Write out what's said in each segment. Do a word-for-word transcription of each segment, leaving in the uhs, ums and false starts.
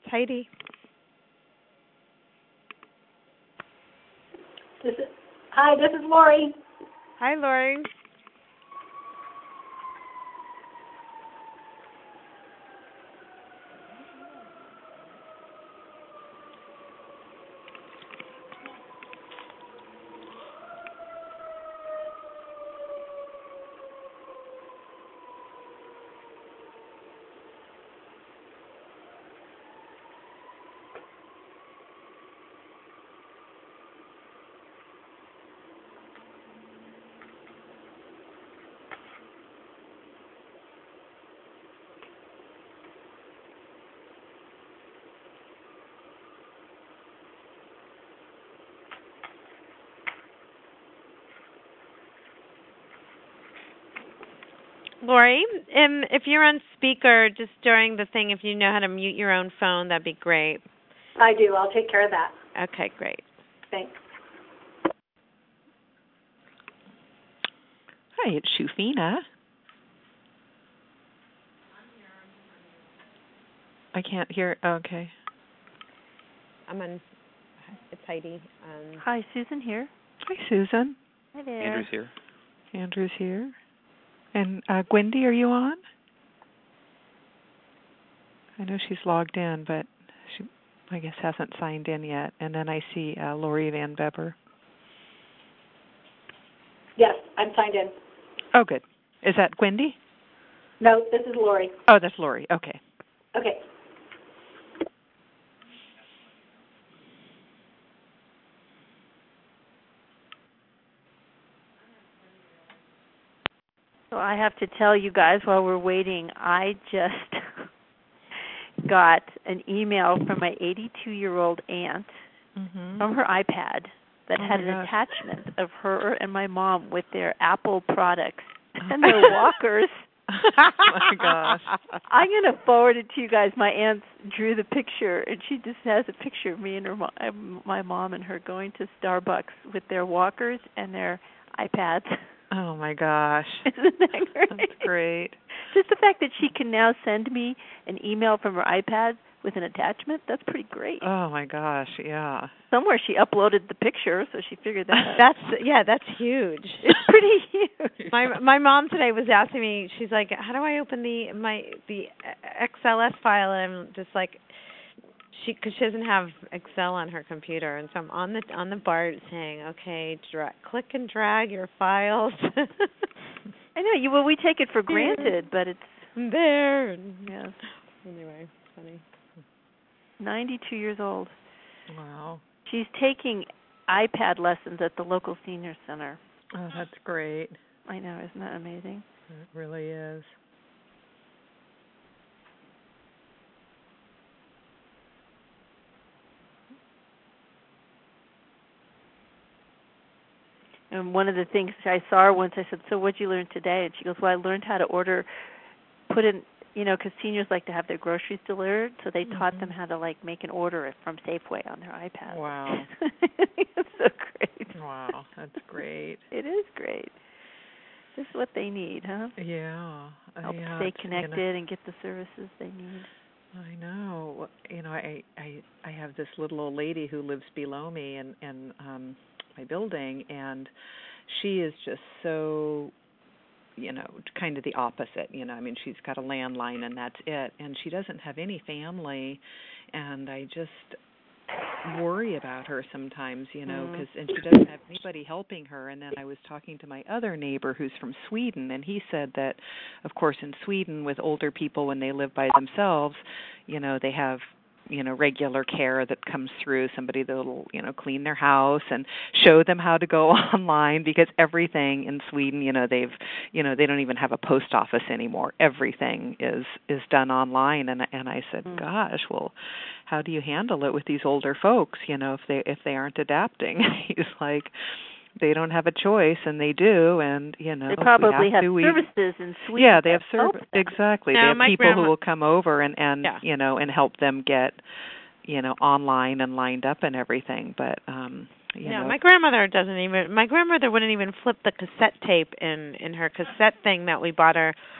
Heidi. This is, hi, this is Lori. Hi, Lori. Lori, um, if you're on speaker just during the thing, if you know how to mute your own phone, that'd be great. I do. I'll take care of that. Okay, great. Thanks. Hi, it's Shufina. I can't hear. Okay. I'm on. It's Heidi. Um, Hi, Susan here. Hi, Susan. Hi there. Andrew's here. Andrew's here. And uh, Gwendy, are you on? I know she's logged in, but she, I guess, hasn't signed in yet. And then I see uh, Lori Van Beber. Yes, I'm signed in. Oh, good. Is that Gwendy? No, this is Lori. Oh, that's Lori. Okay. Okay. So I have to tell you guys while we're waiting, I just got an email from my eighty-two-year-old aunt Mm-hmm. from her iPad that Oh had my an gosh. attachment of her and my mom with their Apple products and their walkers. Oh my gosh. I'm going to forward it to you guys. My aunt drew the picture, and she just has a picture of me and her, mo- my mom and her going to Starbucks with their walkers and their iPads. Oh my gosh. Isn't that great? That's great. Just the fact that she can now send me an email from her iPad with an attachment, that's pretty great. Oh my gosh, yeah. Somewhere she uploaded the picture, so she figured that out. that's yeah, that's huge. It's pretty huge. My my mom today was asking me. She's like, "How do I open the my the X L S file?" And I'm just like, she because she doesn't have Excel on her computer, and so I'm on the on the bar saying, "Okay, dra- click and drag your files." I know you. Well, we take it for granted, but it's there. yeah. Anyway, funny. ninety-two years old. Wow. She's taking iPad lessons at the local senior center. Oh, that's great. I know, isn't that amazing? It really is. And one of the things I saw her once, I said, "So what'd you learn today?" And she goes, "Well, I learned how to order, put in, you know, because seniors like to have their groceries delivered, so they mm-hmm. taught them how to like make an order from Safeway on their iPad." Wow. It's so great. Wow, that's great. It is great. This is what they need, huh? Yeah. Help yeah, stay connected you know, and get the services they need. I know. You know, I I I have this little old lady who lives below me in in um my building, and she is just so, you know, kind of the opposite. You know, I mean, she's got a landline and that's it, and she doesn't have any family, and I just worry about her sometimes, you know, because mm. and she doesn't have anybody helping her. And then I was talking to my other neighbor who's from Sweden, and he said that, of course, in Sweden with older people when they live by themselves, you know, they have, you know, regular care that comes through, somebody that'll, you know, clean their house and show them how to go online, because everything in Sweden, you know, they've, you know, they don't even have a post office anymore. Everything is is done online. And and I said, mm. gosh, well, how do you handle it with these older folks, you know, if they if they aren't adapting? He's like, they don't have a choice, and they do, and you know, they probably have, have to, services in Sweden. Yeah, they have service exactly. No, they have people grandma, who will come over and and yeah. you know and help them get, you know, online and lined up and everything. But um, you no, know, my grandmother doesn't even. My grandmother wouldn't even flip the cassette tape in in her cassette thing that we bought her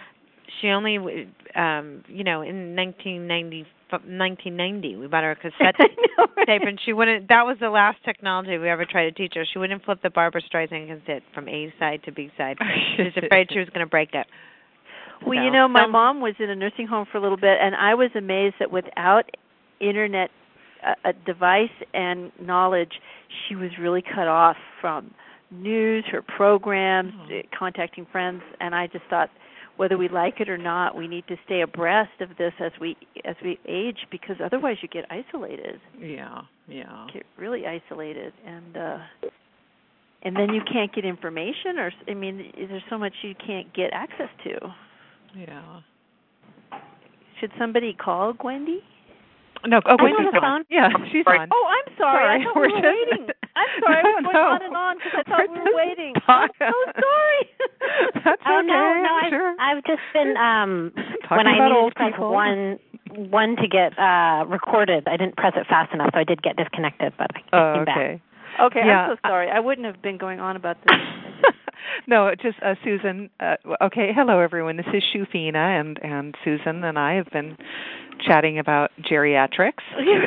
she only, um, you know, in nineteen ninety, nineteen ninety, we bought her a cassette know, right? tape, and she wouldn't. That was the last technology we ever tried to teach her. She wouldn't flip the Barbra Streisand cassette from A side to B side. She was afraid she was going to break it. Well, So, you know, my some, mom was in a nursing home for a little bit, and I was amazed that without internet a, a device and knowledge, she was really cut off from news, her programs, oh. contacting friends, and I just thought, whether we like it or not, we need to stay abreast of this as we as we age, because otherwise you get isolated. Yeah, yeah. Get really isolated, and uh, and then you can't get information, or I mean, there's so much you can't get access to. Yeah. Should somebody call Gwendy? No, oh, Gwendy's on the phone. Yeah, she's on. Oh, I'm sorry. sorry. I thought we're we were just, waiting. I'm sorry. I was going no. on and on because I thought we're we were waiting. Talk. I'm so sorry. That's oh okay. no, no, I'm I've, sure. I've just been um Talking when I about needed old to press people. one one to get uh recorded. I didn't press it fast enough, so I did get disconnected. But I Oh, came back. okay. Okay, Yeah. I'm so sorry. I wouldn't have been going on about this. No, just uh, Susan. Uh, okay, hello everyone. This is Shufina, and and Susan and I have been chatting about geriatrics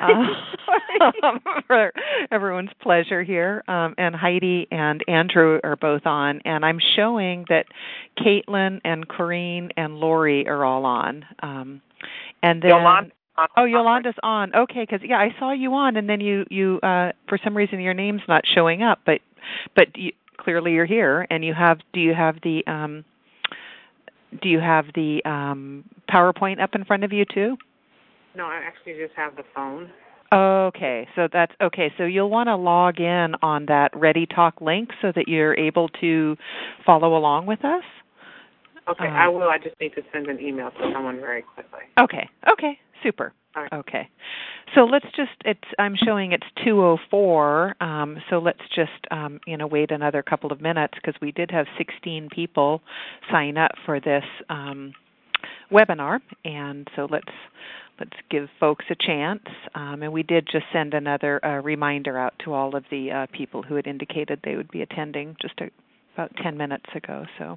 uh, for everyone's pleasure here. Um, and Heidi and Andrew are both on, and I'm showing that Caitlin and Corrine and Lori are all on. Um, and then. Yolanda. Oh, Yolanda's on. Okay, because yeah, I saw you on, and then you you uh, for some reason your name's not showing up, but but you, clearly you're here, and you have. Do you have the um, Do you have the um, PowerPoint up in front of you too? No, I actually just have the phone. Okay, so that's okay. So you'll want to log in on that Ready Talk link so that you're able to follow along with us. Okay, um, I will. I just need to send an email to someone very quickly. Okay. Okay. Super. All right. Okay. So let's just. It's. I'm showing it's two oh four. Um, so let's just. Um, you know, wait another couple of minutes because we did have sixteen people sign up for this um, webinar, and so let's let's give folks a chance. Um, and we did just send another uh, reminder out to all of the uh, people who had indicated they would be attending just a, about ten minutes ago. So.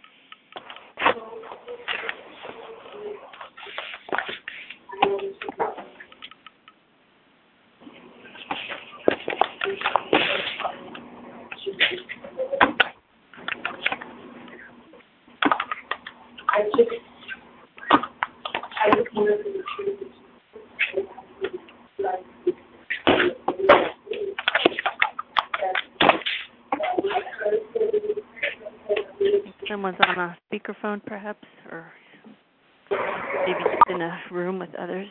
I just, I just wanted to Someone's on a speakerphone, perhaps, or maybe just in a room with others.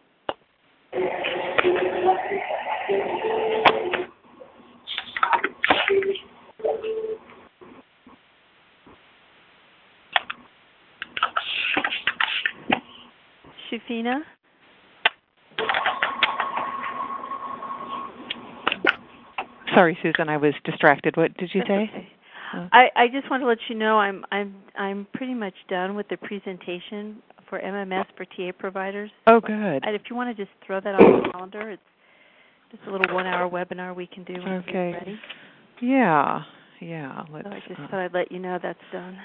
Shufina? Sorry, Susan, I was distracted. What did you That's say? Okay. Oh. I, I just want to let you know I'm I'm I'm pretty much done with the presentation for M M S for T A providers. Oh, good. And if you want to just throw that on the calendar, it's just a little one-hour webinar we can do when Okay. it's ready. Yeah, yeah. Let's. So I just uh, thought I'd let you know that's done.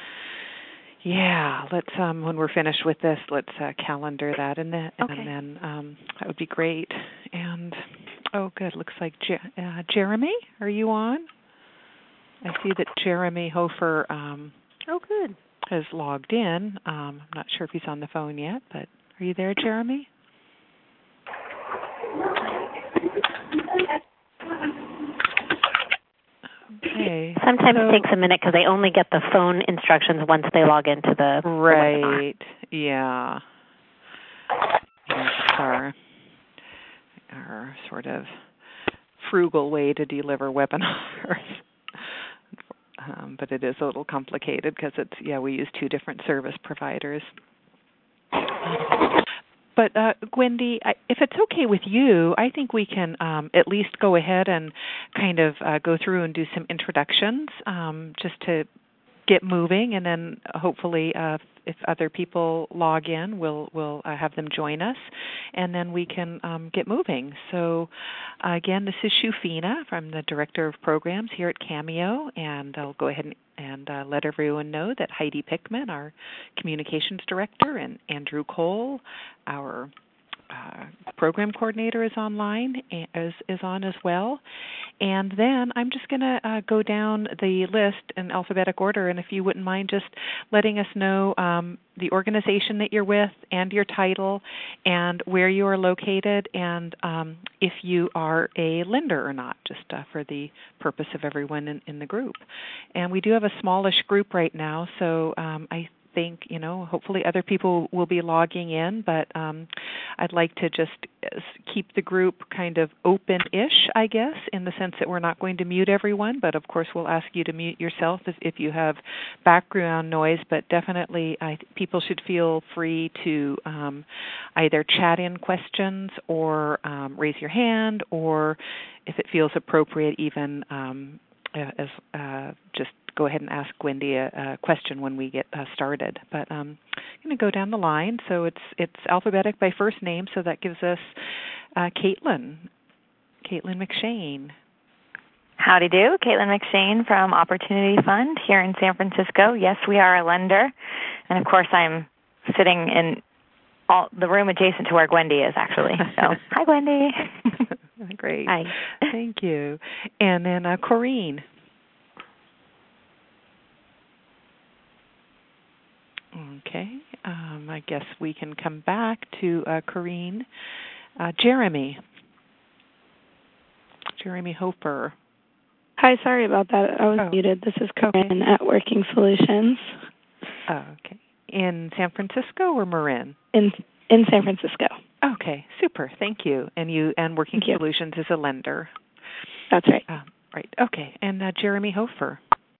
Yeah, let's. Um, when we're finished with this, let's uh, calendar that, and then Okay. and then um, that would be great. And oh, good. Looks like Je- uh, Jeremy, are you on? I see that Jeremy Hofer um, Oh, good. has logged in. Um, I'm not sure if he's on the phone yet, but are you there, Jeremy? Okay. Sometimes so, it takes a minute because they only get the phone instructions once they log into the right. the webinar. Yeah. Yeah, it's our our sort of frugal way to deliver webinars. Um, but it is a little complicated because it's, yeah, we use two different service providers. But, uh, Gwendy, I, if it's okay with you, I think we can um, at least go ahead and kind of uh, go through and do some introductions um, just to get moving, and then hopefully uh, if other people log in, we'll we'll uh, have them join us, and then we can um, get moving. So uh, again, this is Shufina from the Director of Programs here at Cameo, and I'll go ahead and, and uh, let everyone know that Heidi Pickman, our Communications Director, and Andrew Cole, our Uh, program coordinator, is online, is, is on as well. And then I'm just going to uh, go down the list in alphabetic order, and if you wouldn't mind just letting us know um, the organization that you're with and your title and where you are located, and um, if you are a lender or not, just uh, for the purpose of everyone in, in the group. And we do have a smallish group right now, so um, I think, you know, hopefully other people will be logging in, but um, I'd like to just keep the group kind of open-ish, I guess, in the sense that we're not going to mute everyone, but of course we'll ask you to mute yourself if, if you have background noise, but definitely I, people should feel free to um, either chat in questions or um, raise your hand, or if it feels appropriate, even um, as uh, just go ahead and ask Wendy a, a question when we get uh, started. But um, I'm going to go down the line. So it's it's alphabetic by first name, so that gives us uh, Caitlin, Caitlin McShane. Howdy do, Caitlin McShane from Opportunity Fund here in San Francisco. Yes, we are a lender, and of course I'm sitting in all, the room adjacent to where Gwendy is, actually. So, hi, Gwendy. Great. Hi. Thank you. And then uh, Corrine. Okay. Um, I guess we can come back to uh, Corrine. Uh, Jeremy. Jeremy Hofer. Hi, sorry about that. I was oh. muted. This is Corinne at Working Solutions. Oh, okay. In San Francisco or Marin? In in San Francisco. Okay, super. Thank you. And you and Working Thank Solutions you. is a lender. That's right. Um, right. Okay. And uh, Jeremy Hofer.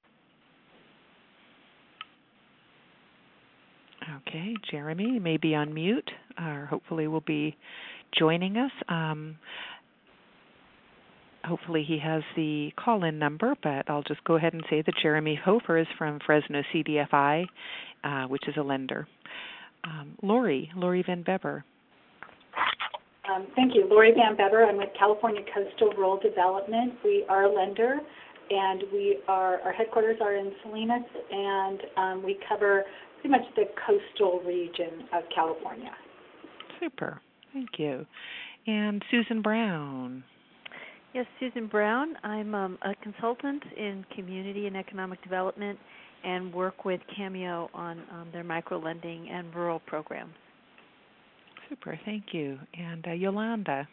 Okay, Jeremy may be on mute, or hopefully will be joining us. Um, hopefully he has the call-in number, but I'll just go ahead and say that Jeremy Hofer is from Fresno C D F I, uh, which is a lender. Um, Lori, Lori Van Beber. Um, thank you. Lori Van Beber. I'm with California Coastal Rural Development. We are a lender, and we are our headquarters are in Salinas, and um, we cover pretty much the coastal region of California. Super. Thank you. And Susan Brown. Yes, Susan Brown. I'm um, a consultant in community and economic development and work with Cameo on um, their micro-lending and rural programs. Super. Thank you. And uh, Yolanda.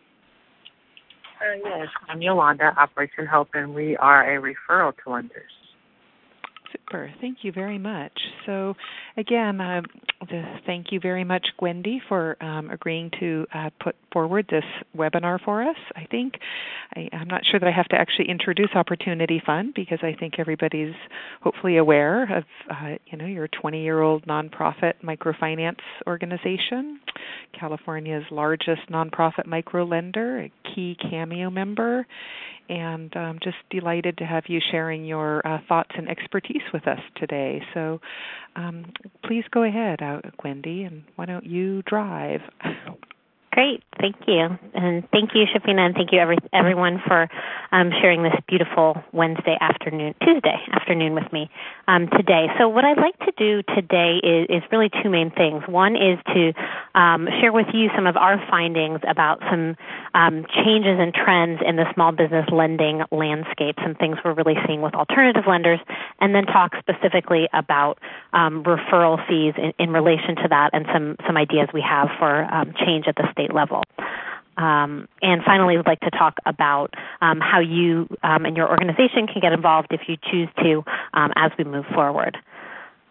Uh, yes, I'm Yolanda, Operation Help, and we are a referral to lenders. Super. Thank you very much. So, again, uh, the, thank you very much, Gwendy, for um, agreeing to uh, put forward this webinar for us. I think I, I'm not sure that I have to actually introduce Opportunity Fund, because I think everybody's hopefully aware of, uh, you know, your twenty-year-old nonprofit microfinance organization, California's largest nonprofit microlender, a key Cameo member, and I'm just delighted to have you sharing your uh, thoughts and expertise with us today. So um, please go ahead, uh, Gwendy, and why don't you drive? Great, thank you. And thank you, Shafina, and thank you every, everyone for um, sharing this beautiful Wednesday afternoon, Tuesday afternoon with me um, today. So what I'd like to do today is, is really two main things. One is to um, share with you some of our findings about some um, changes and trends in the small business lending landscape, some things we're really seeing with alternative lenders, and then talk specifically about um, referral fees in, in relation to that and some, some ideas we have for um, change at the state level. Um, and finally, we'd like to talk about um, how you um, and your organization can get involved if you choose to um, as we move forward.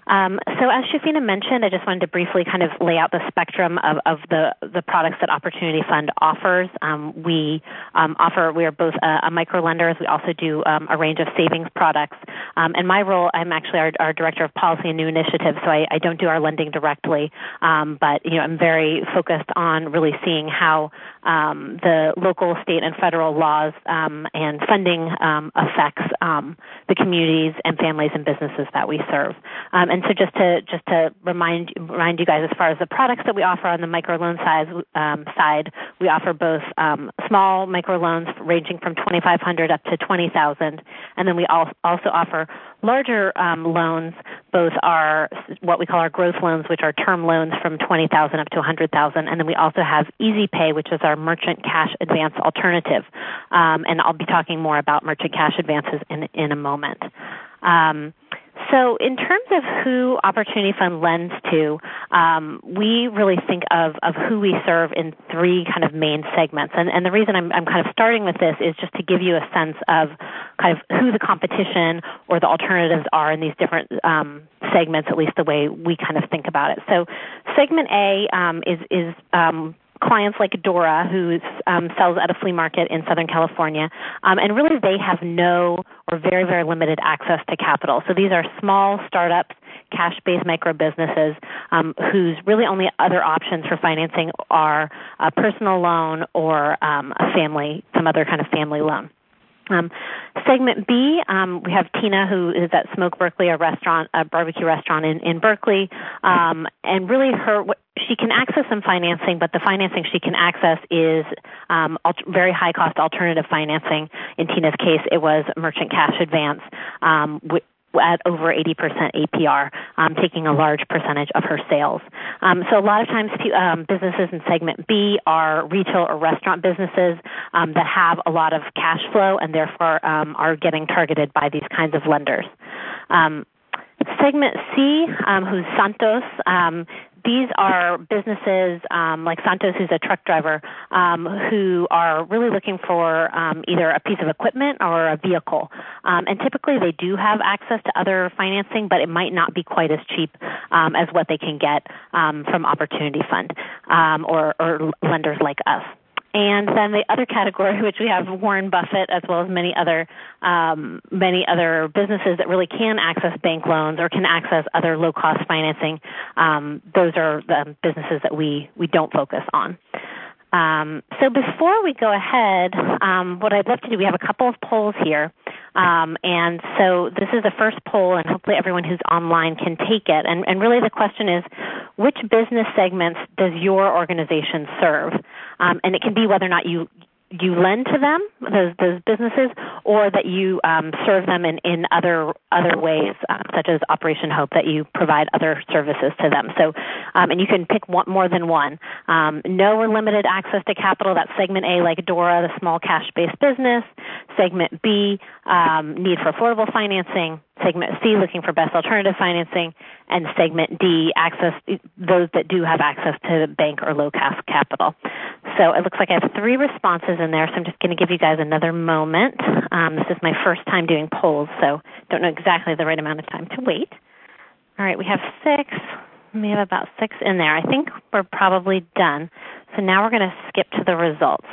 Um, so as Shafina mentioned, I just wanted to briefly kind of lay out the spectrum of, of the, the products that Opportunity Fund offers. Um, we um, offer, we are both a, a micro lender, as we also do um, a range of savings products. Um, and my role, I'm actually our, our Director of Policy and New Initiatives, so I, I don't do our lending directly, um, but you know, I'm very focused on really seeing how um, the local, state, and federal laws um, and funding um, affects um, the communities and families and businesses that we serve. Um, and so just to just to remind remind you guys, as far as the products that we offer on the microloan size, um, side, we offer both um, small microloans ranging from twenty-five hundred dollars up to twenty thousand dollars, and then we also offer larger um, loans, both our what we call our growth loans, which are term loans from twenty thousand dollars up to one hundred thousand dollars, and then we also have Easy Pay, which is our merchant cash advance alternative. Um, and I'll be talking more about merchant cash advances in in a moment. Um, So in terms of who Opportunity Fund lends to, um, we really think of, of who we serve in three kind of main segments. And, and the reason I'm, I'm kind of starting with this is just to give you a sense of kind of who the competition or the alternatives are in these different um, segments, at least the way we kind of think about it. So segment A um, is, is um, clients like Dora, who um, sells at a flea market in Southern California, um, and really they have no or very, very limited access to capital. So these are small startups, cash-based micro businesses um, whose really only other options for financing are a personal loan or um, a family, some other kind of family loan. Um, segment B, um, we have Tina, who is at Smoke Berkeley, a restaurant, a barbecue restaurant in, in Berkeley, um, and really her, she can access some financing, but the financing she can access is um, very high-cost alternative financing. In Tina's case, it was merchant cash advance, um, at over eighty percent A P R, um, taking a large percentage of her sales. Um, so a lot of times um, businesses in segment B are retail or restaurant businesses um, that have a lot of cash flow and therefore um, are getting targeted by these kinds of lenders. Um, segment C, um, who's Santos, um, these are businesses um, like Santos, who's a truck driver, um, who are really looking for um, either a piece of equipment or a vehicle. Um, and typically they do have access to other financing, but it might not be quite as cheap um, as what they can get um, from Opportunity Fund um, or, or lenders like us. And then the other category, which we have Warren Buffett, as well as many other um, many other businesses that really can access bank loans or can access other low-cost financing. Um, those are the businesses that we, we don't focus on. Um, so before we go ahead, um, what I'd love to do, we have a couple of polls here. Um, and so this is the first poll, and hopefully everyone who's online can take it. And, and really the question is, which business segments does your organization serve? Um, and it can be whether or not you you lend to them, those, those businesses, or that you um, serve them in, in other other ways, um, such as Operation Hope, that you provide other services to them. So, um, and you can pick one, more than one. Um, no or limited access to capital, that's segment A, like Dora, the small cash-based business. Segment B, um, need for affordable financing. Segment C, looking for best alternative financing. And segment D, access those that do have access to bank or low-cost capital. So it looks like I have three responses in there, so I'm just going to give you guys another moment. Um, this is my first time doing polls, so don't know exactly the right amount of time to wait. All right, we have six. We have about six in there. I think we're probably done. So now we're going to skip to the results.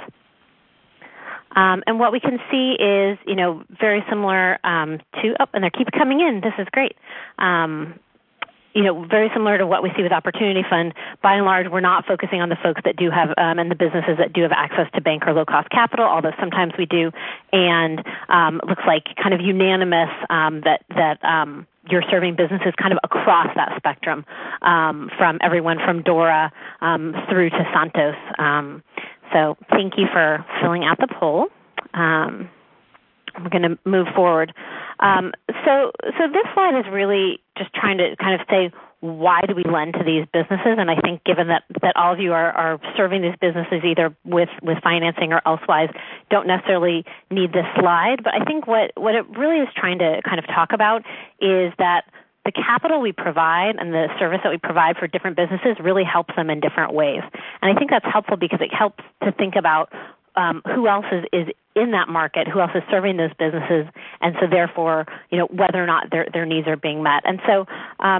Um, and what we can see is, you know, very similar um, to, oh, and they keep coming in. This is great. Um, you know, very similar to what we see with Opportunity Fund. By and large, we're not focusing on the folks that do have, um, and the businesses that do have access to bank or low-cost capital, although sometimes we do. And um, it looks like kind of unanimous um, that, that um, you're serving businesses kind of across that spectrum, um, from everyone from Dora um, through to Santos. Um, so thank you for filling out the poll. Um, we're going to move forward. Um, so, so this slide is really just trying to kind of say, why do we lend to these businesses? And I think given that, that all of you are, are serving these businesses either with, with financing or elsewise, don't necessarily need this slide. But I think what, what it really is trying to kind of talk about is that the capital we provide and the service that we provide for different businesses really helps them in different ways. And I think that's helpful because it helps to think about um, who else is, is in that market, who else is serving those businesses, and so therefore, you know, whether or not their, their needs are being met. And so um,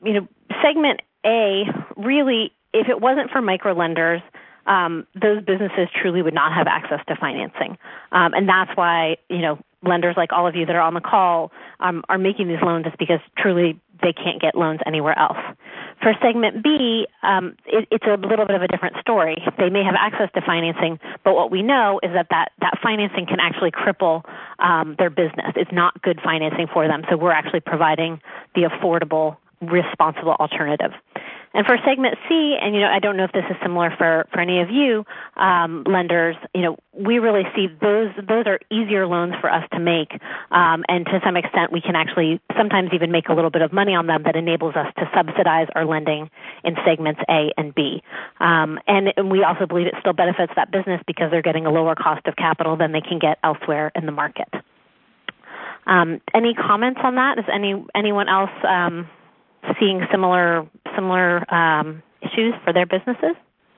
you know, segment A really, if it wasn't for micro lenders, um, those businesses truly would not have access to financing. Um, and that's why, you know, lenders like all of you that are on the call um, are making these loans is because truly they can't get loans anywhere else. For segment B, um, it, it's a little bit of a different story. They may have access to financing, but what we know is that that, that financing can actually cripple um, their business. It's not good financing for them, so we're actually providing the affordable, responsible alternative. And for segment C, and you know, I don't know if this is similar for, for any of you um, lenders, you know, we really see those those are easier loans for us to make, um, and to some extent, we can actually sometimes even make a little bit of money on them that enables us to subsidize our lending in segments A and B. Um, and, and we also believe it still benefits that business because they're getting a lower cost of capital than they can get elsewhere in the market. Um, any comments on that? Is any anyone else um, seeing similar similar um, issues for their businesses?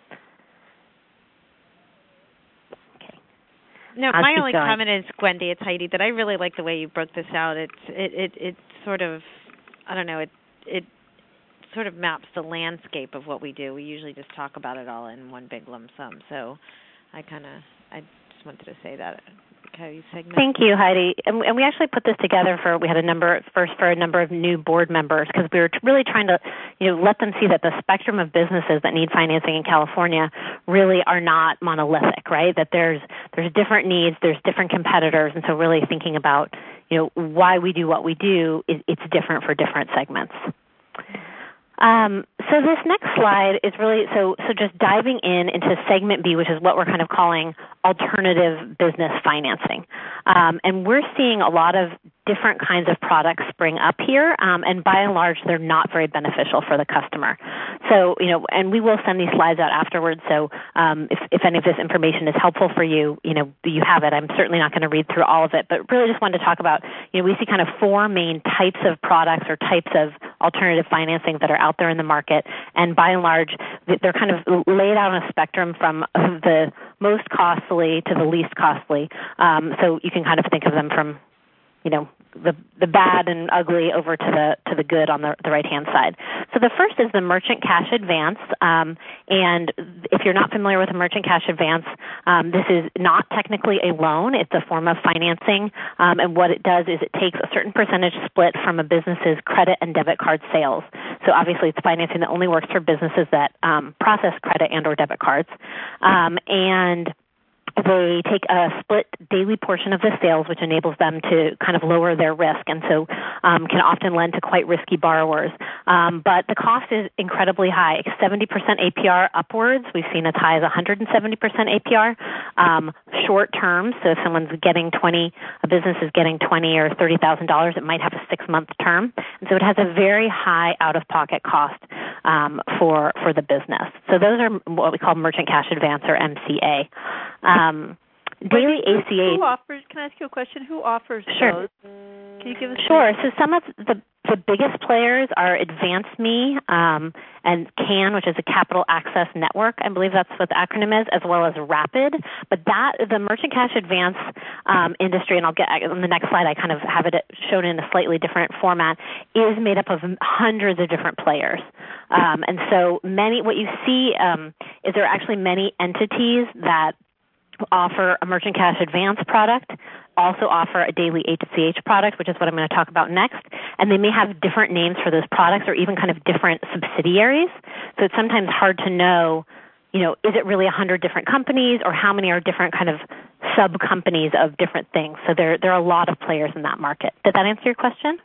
Okay. No, I'll my keep only going. comment is, Gwendy, it's Heidi, that I really like the way you broke this out. It's it it it sort of, I don't know, it it sort of maps the landscape of what we do. We usually just talk about it all in one big lump sum. So I kind of I just wanted to say that. Okay, segment. Thank you, Heidi. And, and we actually put this together for, we had a number, first for a number of new board members because we were really trying to, you know, let them see that the spectrum of businesses that need financing in California really are not monolithic, right? That there's, there's different needs, there's different competitors, and so really thinking about, you know, why we do what we do, is, it's different for different segments. Um, so this next slide is really, so so just diving in into segment B, which is what we're kind of calling alternative business financing. Um, and we're seeing a lot of different kinds of products spring up here, um, and by and large, they're not very beneficial for the customer. So, you know, and we will send these slides out afterwards, so um, if, if any of this information is helpful for you, you know, you have it. I'm certainly not going to read through all of it, but really just wanted to talk about, you know, we see kind of four main types of products or types of alternative financing that are out there in the market, and by and large, they're kind of laid out on a spectrum from the most costly to the least costly. Um, so you can kind of think of them from, you know, the the bad and ugly over to the to the good on the, the right-hand side. So the first is the merchant cash advance. Um, and if you're not familiar with a merchant cash advance, um, this is not technically a loan. It's a form of financing. Um, and what it does is it takes a certain percentage split from a business's credit and debit card sales. So obviously it's financing that only works for businesses that um, process credit and or debit cards. Um, and they take a split daily portion of the sales, which enables them to kind of lower their risk, and so um, can often lend to quite risky borrowers. Um, but the cost is incredibly high, seventy percent A P R upwards. We've seen as high as one hundred seventy percent A P R. Um, short term, so if someone's getting twenty, a business is getting twenty or thirty thousand dollars, it might have a six-month term, and so it has a very high out-of-pocket cost um, for for the business. So those are what we call merchant cash advance, or M C A. Um, daily Wait, A C H. Who offers? Can I ask you a question? Who offers Sure. those? Can you give us? Sure. So some of the the biggest players are AdvanceMe um, and CAN, which is a Capital Access Network. I believe that's what the acronym is, as well as Rapid. But that the merchant cash advance um, industry, and I'll get on the next slide. I kind of have it shown in a slightly different format. Is made up of hundreds of different players, um, and so many. What you see um, is there are actually many entities that offer a merchant cash advance product, also offer a daily A C H product, which is what I'm going to talk about next. And they may have different names for those products or even kind of different subsidiaries. So it's sometimes hard to know, you know, is it really one hundred different companies or how many are different kind of sub-companies of different things? So there, there are a lot of players in that market. Did that answer your question?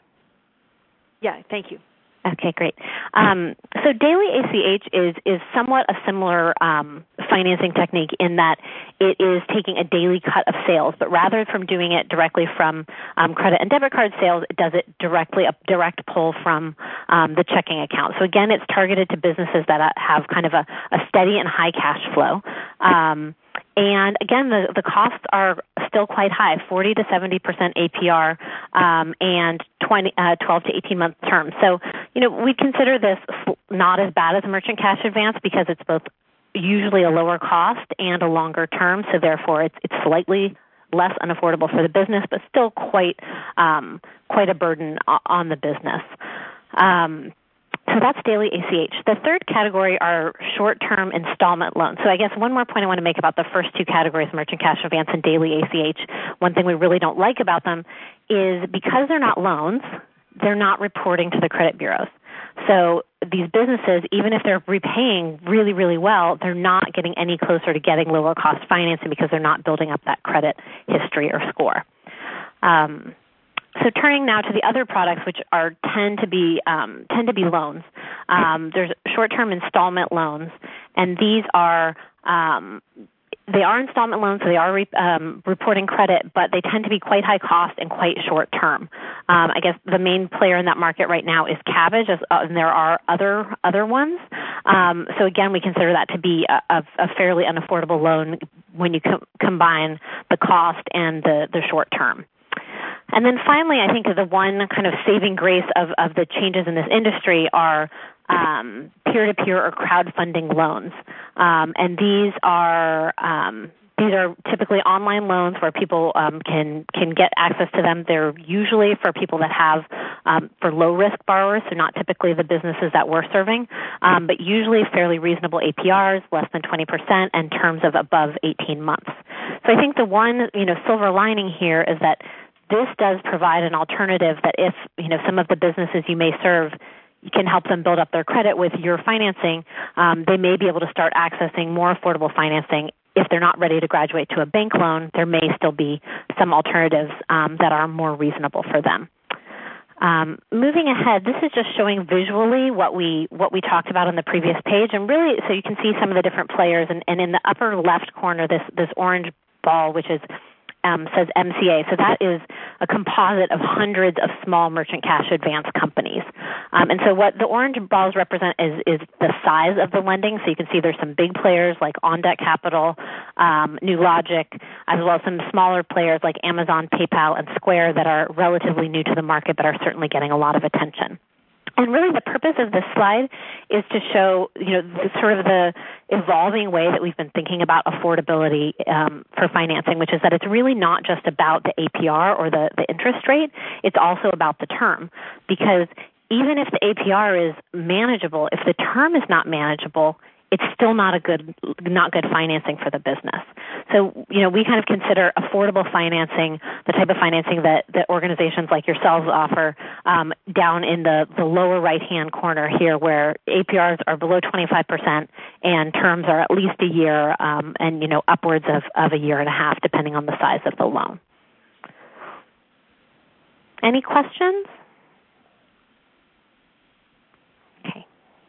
Yeah, thank you. Okay, great. Um, so daily A C H is is somewhat a similar um, financing technique in that it is taking a daily cut of sales, but rather from doing it directly from um, credit and debit card sales, it does it directly, a direct pull from um, the checking account. So again, it's targeted to businesses that have kind of a, a steady and high cash flow. Um, And again, the, the costs are still quite high, forty to seventy percent A P R um, and twenty, uh, twelve to eighteen month terms. So, you know, we consider this not as bad as a merchant cash advance because it's both usually a lower cost and a longer term. So therefore, it's it's slightly less unaffordable for the business, but still quite um, quite a burden on the business. Um, so that's daily A C H. The third category are short-term installment loans. So I guess one more point I want to make about the first two categories, merchant cash advance and daily A C H, one thing we really don't like about them is because they're not loans, they're not reporting to the credit bureaus. So these businesses, even if they're repaying really, really well, they're not getting any closer to getting lower cost financing because they're not building up that credit history or score. Um, So turning now to the other products, which are tend to be um, tend to be loans. Um, there's short-term installment loans, and these are um, they are installment loans, so they are re- um, reporting credit, but they tend to be quite high cost and quite short-term. Um, I guess the main player in that market right now is Kabbage, as, uh, and there are other other ones. Um, so again, we consider that to be a, a, a fairly unaffordable loan when you co- combine the cost and the, the short-term. And then finally, I think the one kind of saving grace of, of the changes in this industry are um, peer-to-peer or crowdfunding loans. Um, and these are um, these are typically online loans where people um, can can get access to them. They're usually for people that have um, for low-risk borrowers, so not typically the businesses that we're serving, um, but usually fairly reasonable A P Rs, less than twenty percent, and terms of above eighteen months. So I think the one you know silver lining here is that this does provide an alternative that if, you know, some of the businesses you may serve, you can help them build up their credit with your financing, um, they may be able to start accessing more affordable financing. If they're not ready to graduate to a bank loan, there may still be some alternatives um, that are more reasonable for them. Um, moving ahead, this is just showing visually what we what we talked about on the previous page, and really so you can see some of the different players. And, and in the upper left corner, this this orange ball, which is Um, says M C A. So that is a composite of hundreds of small merchant cash advance companies. Um, and so what the orange balls represent is, is the size of the lending. So you can see there's some big players like OnDeck Capital, um, New Logic, as well as some smaller players like Amazon, PayPal, and Square that are relatively new to the market but are certainly getting a lot of attention. And really the purpose of this slide is to show, you know, the, sort of the evolving way that we've been thinking about affordability um, for financing, which is that it's really not just about the A P R or the, the interest rate. It's also about the term. Because even if the A P R is manageable, if the term is not manageable, it's still not a good, not good financing for the business. So, you know, we kind of consider affordable financing the type of financing that, that organizations like yourselves offer um, down in the, the lower right-hand corner here where A P Rs are below twenty-five percent and terms are at least a year um, and, you know, upwards of, of a year and a half depending on the size of the loan. Any questions? Okay.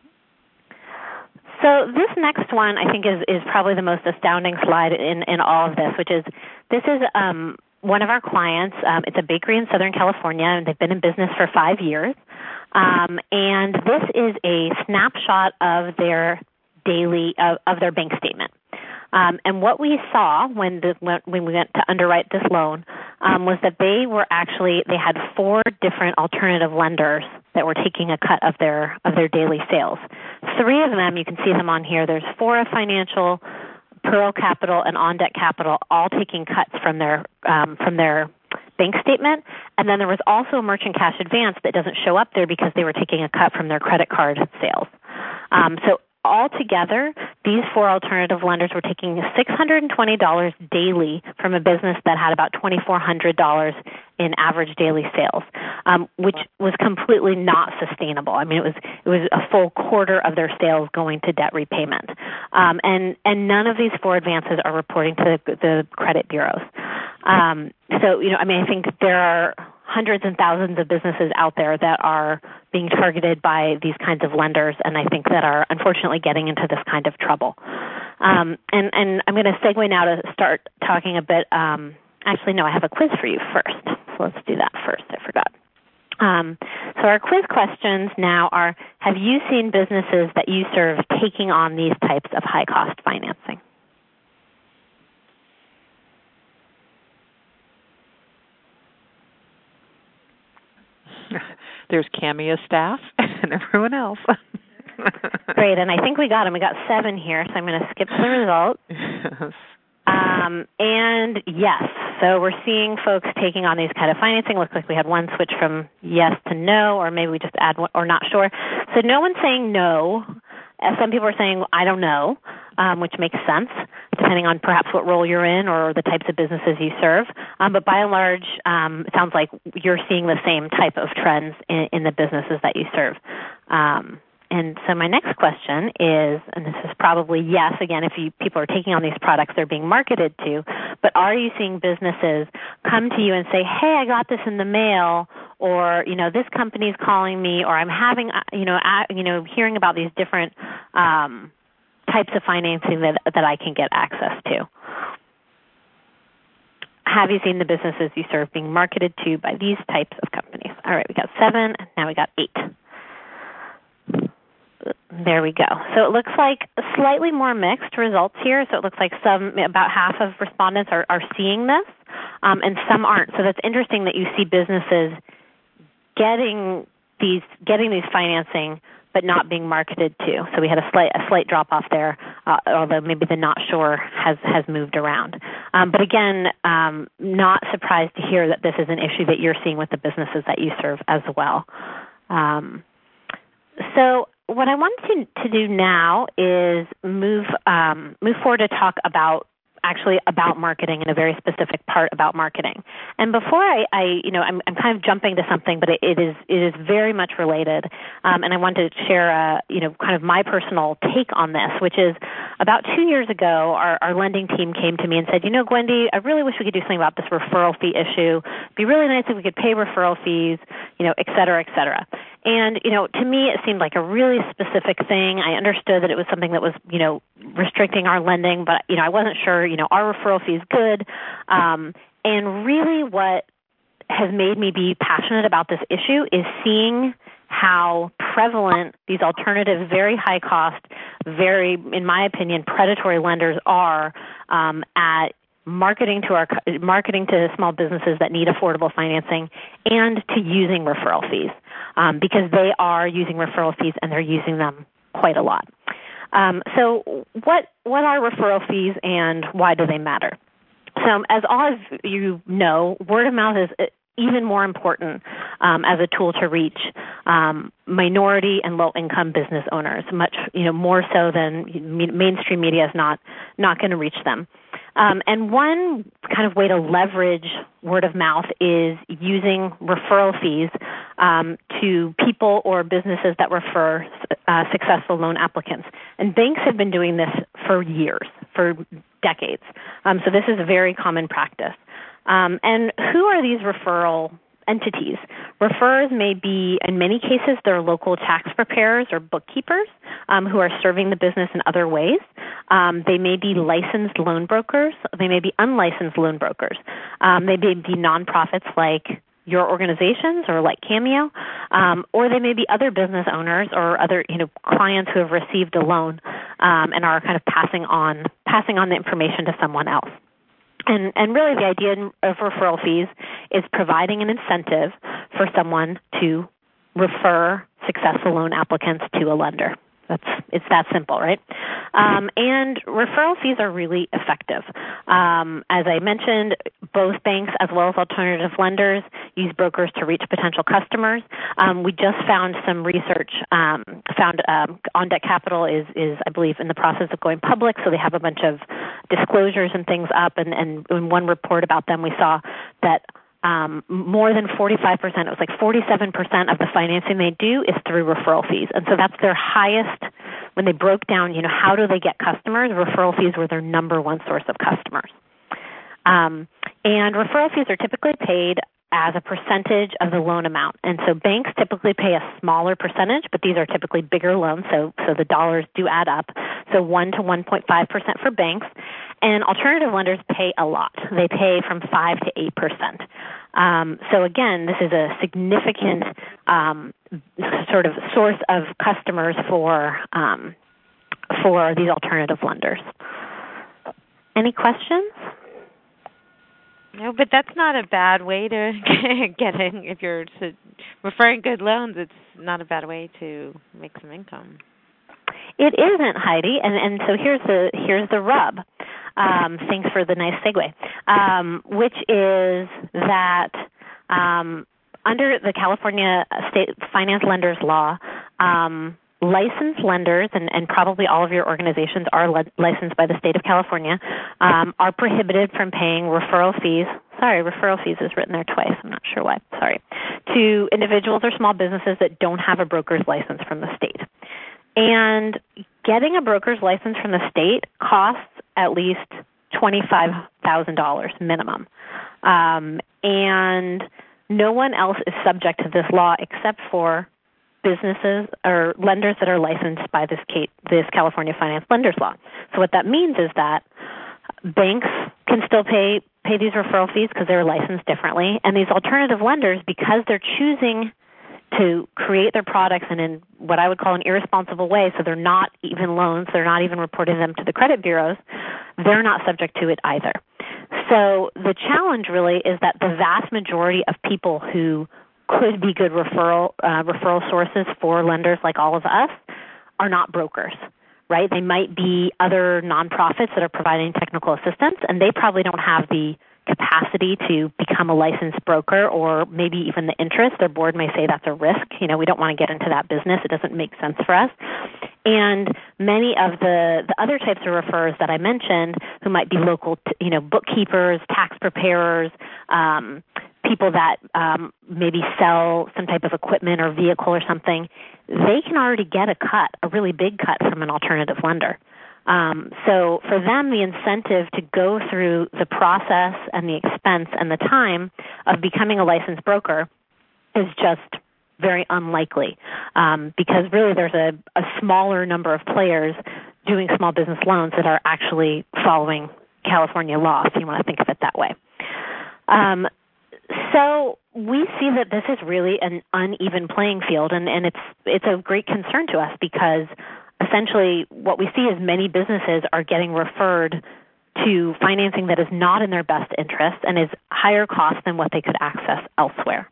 So this next one, I think, is, is probably the most astounding slide in, in all of this, which is this is um, one of our clients. Um, it's a bakery in Southern California, and they've been in business for five years. Um, and this is a snapshot of their daily of, of their bank statement. Um, and what we saw when the, when we went to underwrite this loan um, was that they were actually they had four different alternative lenders that were taking a cut of their of their daily sales. Three of them, you can see them on here. There's Fora Financial, Pearl Capital, and OnDeck Capital, all taking cuts from their um, from their bank statement. And then there was also Merchant Cash Advance that doesn't show up there because they were taking a cut from their credit card sales. Um, so altogether, these four alternative lenders were taking six hundred twenty dollars daily from a business that had about two thousand four hundred dollars in average daily sales, um, which was completely not sustainable. I mean, it was it was a full quarter of their sales going to debt repayment, um, and and none of these four advances are reporting to the, the credit bureaus. Um, so, you know, I mean, I think there are hundreds and thousands of businesses out there that are being targeted by these kinds of lenders, and I think that are unfortunately getting into this kind of trouble. Um, and, and I'm going to segue now to start talking a bit. Um, actually, no, I have a quiz for you first. So let's do that first. I forgot. Um, so our quiz questions now are, have you seen businesses that you serve taking on these types of high-cost financing? There's Cameo staff and everyone else. Great, and I think we got them. We got seven here, so I'm going to skip the results. Yes. Um, and yes, So we're seeing folks taking on these kind of financing. Looks like we had one switch from yes to no, or maybe we just add one, or not sure. So no one's saying no. Uh, some people are saying, I don't know, um, which makes sense, depending on perhaps what role you're in or the types of businesses you serve. Um, but by and large, um, it sounds like you're seeing the same type of trends in, in the businesses that you serve. Um, and so my next question is, and this is probably yes, again, if you, people are taking on these products they're being marketed to, but are you seeing businesses come to you and say, hey, I got this in the mail, or, you know, this company's calling me, or I'm having, you know, uh, you know, hearing about these different um, types of financing that that I can get access to? Have you seen the businesses you serve being marketed to by these types of companies? All right, we got seven, now we got eight. There we go. So it looks like slightly more mixed results here. So it looks like some, about half of respondents are, are seeing this, um, and some aren't. So that's interesting that you see businesses getting these getting these financing, but not being marketed to. So we had a slight a slight drop off there, uh, although maybe the not sure has has moved around. Um, but again, um, not surprised to hear that this is an issue that you're seeing with the businesses that you serve as well. Um, so what I want to, to do now is move um, move forward to talk about actually about marketing and a very specific part about marketing. And before I, I you know, I'm, I'm kind of jumping to something, but it, it is it is very much related. Um, and I wanted to share, a, you know, kind of my personal take on this, which is about two years ago, our, our lending team came to me and said, you know, Gwendy, I really wish we could do something about this referral fee issue. It'd be really nice if we could pay referral fees, you know, et cetera, et cetera. And, you know, to me, it seemed like a really specific thing. I understood that it was something that was, you know, restricting our lending, but, you know, I wasn't sure, you know, our referral fee is good. Um, and really what has made me be passionate about this issue is seeing how prevalent these alternative, very high cost, very, in my opinion, predatory lenders are um, at marketing to our marketing to small businesses that need affordable financing and to using referral fees, um, because they are using referral fees and they're using them quite a lot. Um, so what what are referral fees and why do they matter? So as all of you know, word of mouth is even more important um, as a tool to reach um, minority and low-income business owners, much you know more so than mainstream media is not not going to reach them. Um, and one kind of way to leverage word of mouth is using referral fees um, to people or businesses that refer uh, successful loan applicants. And banks have been doing this for years, for decades. Um, so this is a very common practice. Um, and who are these referral entities? Referrers may be, in many cases, they're local tax preparers or bookkeepers um, who are serving the business in other ways. Um, they may be licensed loan brokers. They may be unlicensed loan brokers. Um, they may be nonprofits like your organizations or like Cameo, um, or they may be other business owners or other you know clients who have received a loan um, and are kind of passing on passing on the information to someone else. And, and really the idea of referral fees is providing an incentive for someone to refer successful loan applicants to a lender. That's it's that simple, right? Um, and referral fees are really effective. Um, as I mentioned, both banks as well as alternative lenders use brokers to reach potential customers. Um, we just found some research, um, found um, On Deck Capital is, is, I believe, in the process of going public, so they have a bunch of disclosures and things up, and, and in one report about them we saw that Um, more than forty-five percent, it was like forty-seven percent of the financing they do is through referral fees. And so that's their highest, when they broke down, you know, how do they get customers? Referral fees were their number one source of customers. Um, and referral fees are typically paid as a percentage of the loan amount. And so banks typically pay a smaller percentage, but these are typically bigger loans, so so the dollars do add up. So one to one point five percent for banks. And alternative lenders pay a lot. They pay from five to eight percent. Um, so again, this is a significant um, sort of source of customers for um, for these alternative lenders. Any questions? No, but that's not a bad way to get in. If you're referring good loans, it's not a bad way to make some income. It isn't, Heidi, and, and so here's the here's the rub. Um, thanks for the nice segue, um, which is that um, under the California State Finance Lenders Law, um, licensed lenders, and, and probably all of your organizations are le- licensed by the state of California, um, are prohibited from paying referral fees. Sorry, referral fees is written there twice. I'm not sure why. Sorry. To individuals or small businesses that don't have a broker's license from the state. And getting a broker's license from the state costs at least twenty-five thousand dollars minimum. Um, and no one else is subject to this law except for businesses or lenders that are licensed by this, this California Finance Lenders Law. So what that means is that banks can still pay pay these referral fees because they're licensed differently, and these alternative lenders, because they're choosing to create their products in an, what I would call an irresponsible way, so they're not even loans, they're not even reporting them to the credit bureaus, they're not subject to it either. So the challenge really is that the vast majority of people who could be good referral uh, referral sources for lenders like all of us are not brokers, right? They might be other nonprofits that are providing technical assistance, and they probably don't have the capacity to become a licensed broker, or maybe even the interest. Their board may say that's a risk. You know, we don't want to get into that business. It doesn't make sense for us. And many of the, the other types of referrers that I mentioned, who might be local, t- you know, bookkeepers, tax preparers, um, people that um, maybe sell some type of equipment or vehicle or something, they can already get a cut, a really big cut from an alternative lender. Um, so for them, the incentive to go through the process and the expense and the time of becoming a licensed broker is just very unlikely, um, because really there's a, a smaller number of players doing small business loans that are actually following California law, if you want to think of it that way. Um, so we see that this is really an uneven playing field, and, and it's it's a great concern to us, because essentially what we see is many businesses are getting referred to financing that is not in their best interest and is higher cost than what they could access elsewhere.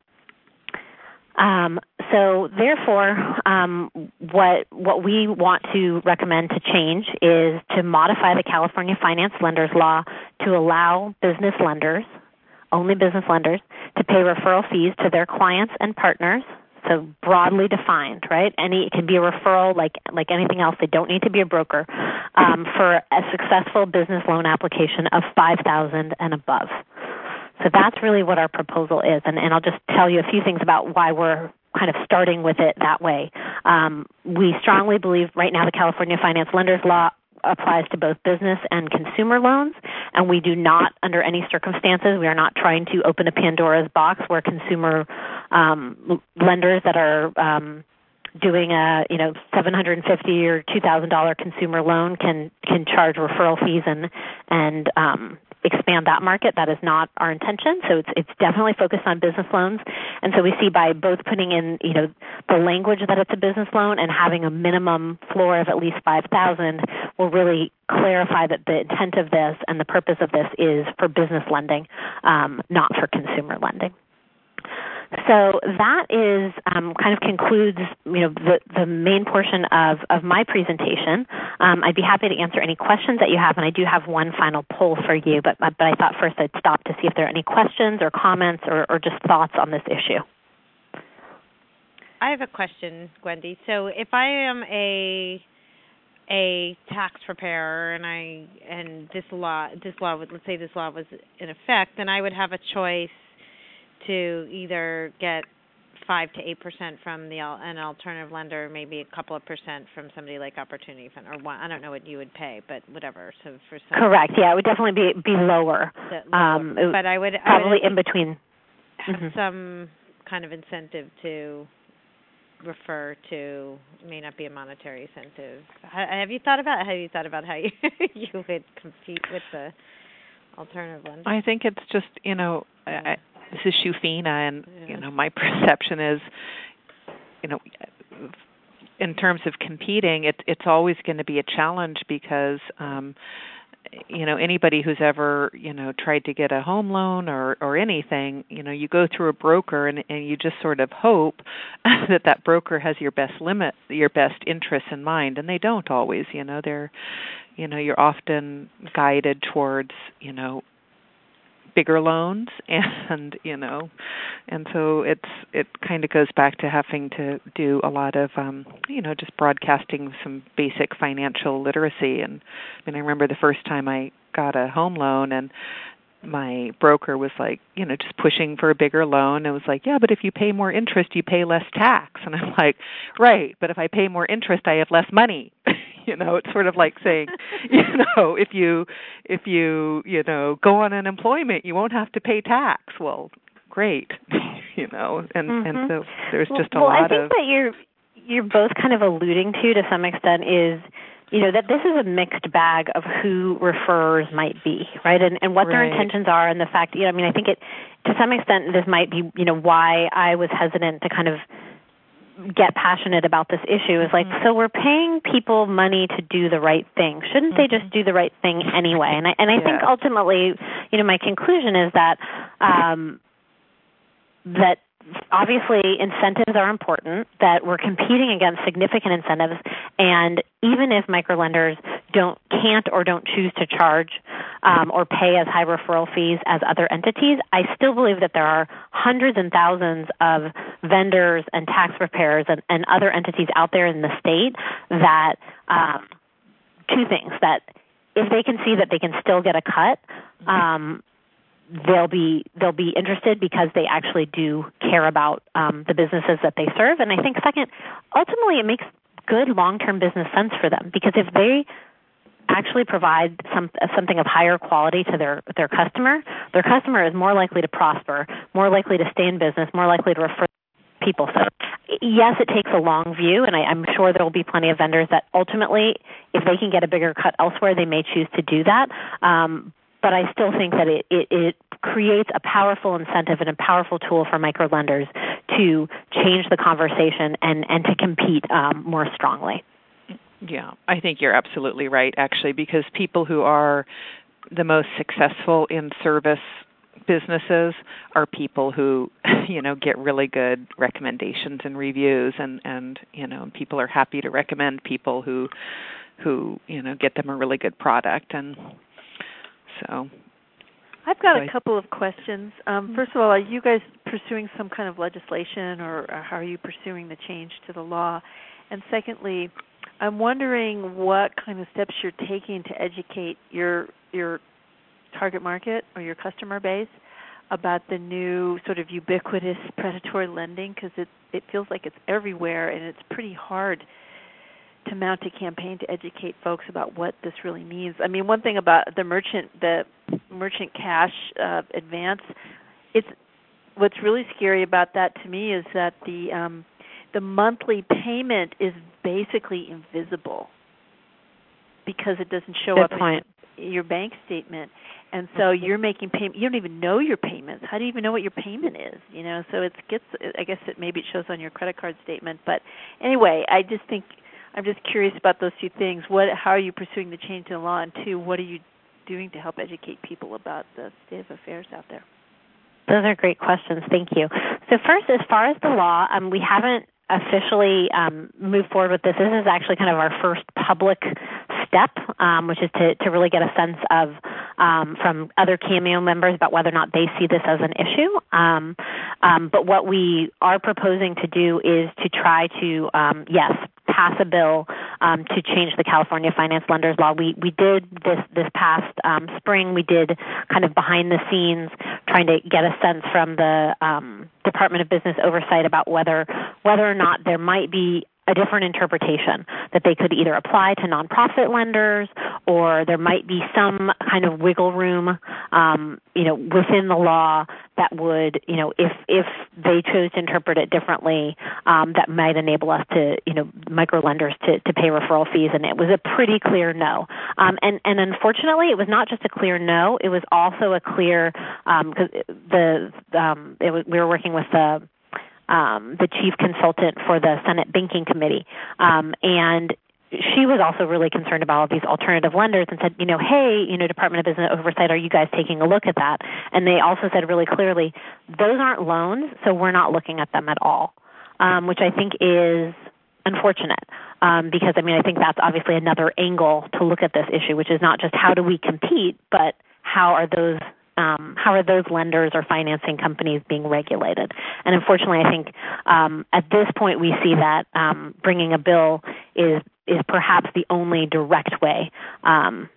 Um, so therefore, um, what what we want to recommend to change is to modify the California Finance Lenders Law to allow business lenders, only business lenders, to pay referral fees to their clients and partners. So broadly defined, right? Any it can be a referral, like like anything else. They don't need to be a broker, um, for a successful business loan application of five thousand dollars and above. So that's really what our proposal is, and, and I'll just tell you a few things about why we're kind of starting with it that way. Um, we strongly believe right now the California Finance Lenders Law applies to both business and consumer loans, and we do not, under any circumstances, we are not trying to open a Pandora's box where consumer um, lenders that are um, doing a you know seven hundred fifty dollars or two thousand dollars consumer loan can can charge referral fees and and um, expand that market. That is not our intention. So it's it's definitely focused on business loans. And so we see by both putting in, you know, the language that it's a business loan and having a minimum floor of at least five thousand will really clarify that the intent of this and the purpose of this is for business lending, um, not for consumer lending. So that is um, kind of concludes, you know, the, the main portion of, of my presentation. Um, I'd be happy to answer any questions that you have, and I do have one final poll for you, but, but I thought first I'd stop to see if there are any questions or comments or, or just thoughts on this issue. I have a question, Gwendy. So if I am a a tax preparer and I and this law this law would let's say this law was in effect, then I would have a choice to either get five to eight percent from the an alternative lender, maybe a couple of percent from somebody like Opportunity Fund, or one. I don't know what you would pay, but whatever. So for some, correct, yeah, it would definitely be be lower. lower. Um, but I would probably I would in between. have Mm-hmm. some kind of incentive to refer to. It may not be a monetary incentive. Have you thought about have you thought about how you you would compete with the alternative lender? I think it's just you know. I, This is Shufina, and yeah. you know my perception is, you know, in terms of competing, it, it's always going to be a challenge because, um, you know, anybody who's ever, you know, tried to get a home loan or, or anything, you know, you go through a broker and, and you just sort of hope that that broker has your best limit, your best interests in mind, and they don't always, you know, they're, you know, you're often guided towards, you know, bigger loans, and you know, and so it's it kind of goes back to having to do a lot of um, you know, just broadcasting some basic financial literacy. And I mean, I remember the first time I got a home loan, and my broker was like, you know, just pushing for a bigger loan. It was like, yeah, but if you pay more interest, you pay less tax. And I'm like, right, but if I pay more interest, I have less money. You know, it's sort of like saying, you know, if you if you you know go on unemployment, you won't have to pay tax. Well, great, you know, and mm-hmm. and so there's just a well, lot of. Well, I think of, that you're you're both kind of alluding to to some extent is, you know, that this is a mixed bag of who referrers might be, right, and and what right. their intentions are, and the fact, you know, I mean, I think it to some extent this might be, you know, why I was hesitant to kind of get passionate about this issue is like, mm-hmm. so we're paying people money to do the right thing. Shouldn't mm-hmm. they just do the right thing anyway? And I and I yeah. think ultimately, you know, my conclusion is that um, that obviously incentives are important, that we're competing against significant incentives, and even if microlenders don't can't or don't choose to charge um, or pay as high referral fees as other entities, I still believe that there are hundreds and thousands of vendors and tax preparers and, and other entities out there in the state that um, two things, that if they can see that they can still get a cut, um, they'll be they'll be interested because they actually do care about um, the businesses that they serve. And I think second, ultimately it makes good long-term business sense for them, because if they actually provide some something of higher quality to their their customer, their customer is more likely to prosper, more likely to stay in business, more likely to refer people. So yes, it takes a long view, and I, I'm sure there will be plenty of vendors that ultimately, if they can get a bigger cut elsewhere, they may choose to do that. Um, But I still think that it, it, it creates a powerful incentive and a powerful tool for microlenders to change the conversation and, and to compete um, more strongly. Yeah, I think you're absolutely right, actually, because people who are the most successful in service businesses are people who, you know, get really good recommendations and reviews, and, and you know, people are happy to recommend people who, who you know, get them a really good product. And So, I've got so a couple of questions. Um, first of all, are you guys pursuing some kind of legislation, or, or how are you pursuing the change to the law? And secondly, I'm wondering what kind of steps you're taking to educate your your target market or your customer base about the new sort of ubiquitous predatory lending, because it it feels like it's everywhere, and it's pretty hard to mount a campaign to educate folks about what this really means. I mean, one thing about the merchant the merchant cash uh, advance, it's what's really scary about that to me is that the um, the monthly payment is basically invisible because it doesn't show Good up point. in your bank statement. And so you're making payment. You don't even know your payments. How do you even know what your payment is? You know, so it gets. I guess it maybe it shows on your credit card statement. But anyway, I just think. I'm just curious about those two things. What, how are you pursuing the change in the law? And two, what are you doing to help educate people about the state of affairs out there? Those are great questions. Thank you. So first, as far as the law, um, we haven't officially um, moved forward with this. This is actually kind of our first public step, um, which is to, to really get a sense of um, from other Cameo members about whether or not they see this as an issue. Um, um, but what we are proposing to do is to try to, um, yes, pass a bill um, to change the California Finance Lenders Law. We we did this this past um, spring. We did kind of behind the scenes, trying to get a sense from the um, Department of Business Oversight about whether whether or not there might be a different interpretation that they could either apply to nonprofit lenders, or there might be some kind of wiggle room, um, you know, within the law that would, you know, if if they chose to interpret it differently, um, that might enable us to, you know, micro lenders to, to pay referral fees. And it was a pretty clear no. Um, and and unfortunately, it was not just a clear no; it was also a clear um, cause the um, it was, we were working with the. Um, the chief consultant for the Senate Banking Committee. Um, and she was also really concerned about all these alternative lenders and said, you know, hey, you know, Department of Business Oversight, are you guys taking a look at that? And they also said really clearly, those aren't loans, so we're not looking at them at all, um, which I think is unfortunate um, because, I mean, I think that's obviously another angle to look at this issue, which is not just how do we compete, but how are those Um, how are those lenders or financing companies being regulated? And unfortunately, I think um, at this point we see that um, bringing a bill is is perhaps the only direct way, um,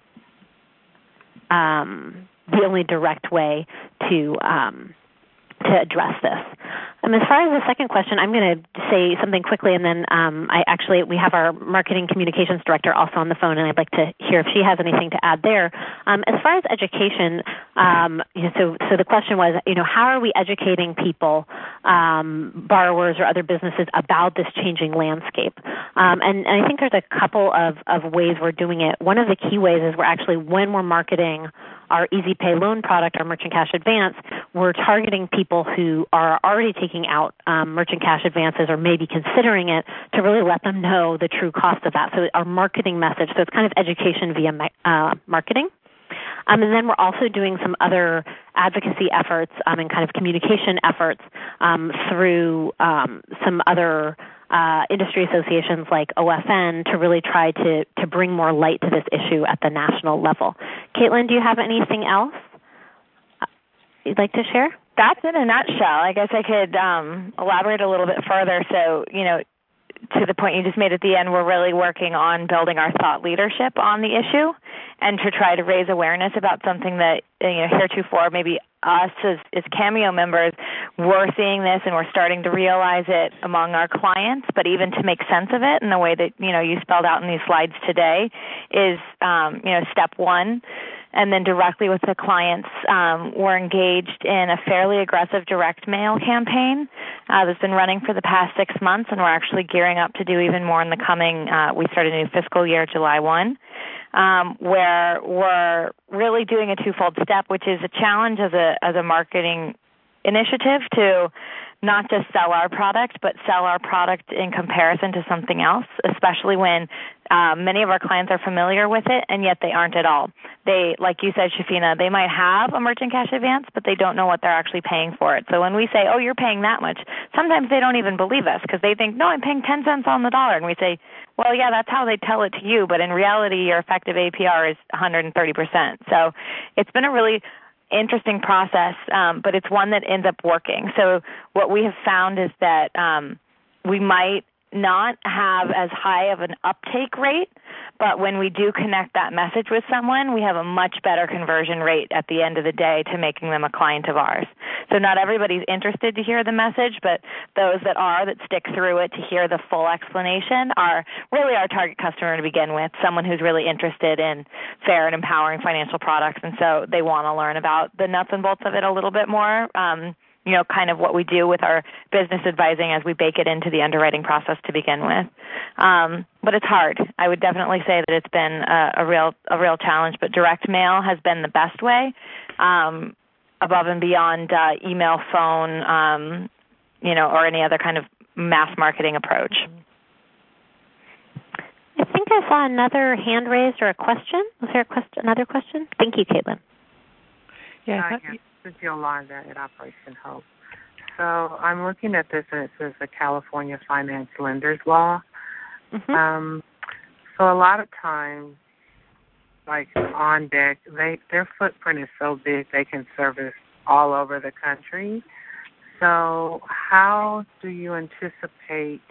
um, the only direct way to um, to address this. Um, as far as the second question, I'm going to say something quickly, and then um, I actually we have our marketing communications director also on the phone, and I'd like to hear if she has anything to add there. Um, as far as education, um, you know, so so the question was, you know, how are we educating people, um, borrowers or other businesses about this changing landscape? Um, and, and I think there's a couple of, of ways we're doing it. One of the key ways is we're actually, when we're marketing our Easy Pay loan product, our Merchant Cash Advance, we're targeting people who are already taking out um, Merchant Cash Advances or maybe considering it to really let them know the true cost of that. So our marketing message, so it's kind of education via uh, marketing. Um, and then we're also doing some other advocacy efforts um, and kind of communication efforts um, through um, some other uh, industry associations like O F N to really try to, to bring more light to this issue at the national level. Caitlin, do you have anything else you'd like to share? That's in a nutshell. I guess I could um, elaborate a little bit further. So, you know, to the point you just made at the end, we're really working on building our thought leadership on the issue and to try to raise awareness about something that, you know, heretofore maybe us as, as Cameo members, we're seeing this and we're starting to realize it among our clients, but even to make sense of it in the way that, you know, you spelled out in these slides today is, um, you know, step one. And then directly with the clients, um, we're engaged in a fairly aggressive direct mail campaign uh, that's been running for the past six months, and we're actually gearing up to do even more in the coming, uh, we start a new fiscal year, July first, um, where we're really doing a twofold step, which is a challenge as a as a marketing initiative to not just sell our product, but sell our product in comparison to something else, especially when um, many of our clients are familiar with it, and yet they aren't at all. They, like you said, Shafina, they might have a Merchant Cash Advance, but they don't know what they're actually paying for it. So when we say, oh, you're paying that much, sometimes they don't even believe us because they think, no, I'm paying ten cents on the dollar. And we say, well, yeah, that's how they tell it to you, but in reality, your effective A P R is one hundred thirty percent. So it's been a really interesting process, um, but it's one that ends up working. So what we have found is that um, we might not have as high of an uptake rate, but when we do connect that message with someone, we have a much better conversion rate at the end of the day to making them a client of ours. So not everybody's interested to hear the message, but those that are, that stick through it to hear the full explanation are really our target customer to begin with, someone who's really interested in fair and empowering financial products, and so they want to learn about the nuts and bolts of it a little bit more. Um, you know, kind of what we do with our business advising as we bake it into the underwriting process to begin with. Um, but it's hard. I would definitely say that it's been a, a real a real challenge, but direct mail has been the best way, um, above and beyond uh, email, phone, um, you know, or any other kind of mass marketing approach. I think I saw another hand raised or a question. Was there a question, another question? Thank you, Caitlin. Yeah, uh, yes. This is Yolanda at Operation Hope. So I'm looking at this, and it says the California Finance Lenders Law. Mm-hmm. Um, so a lot of times, like on deck, they their footprint is so big they can service all over the country. So how do you anticipate?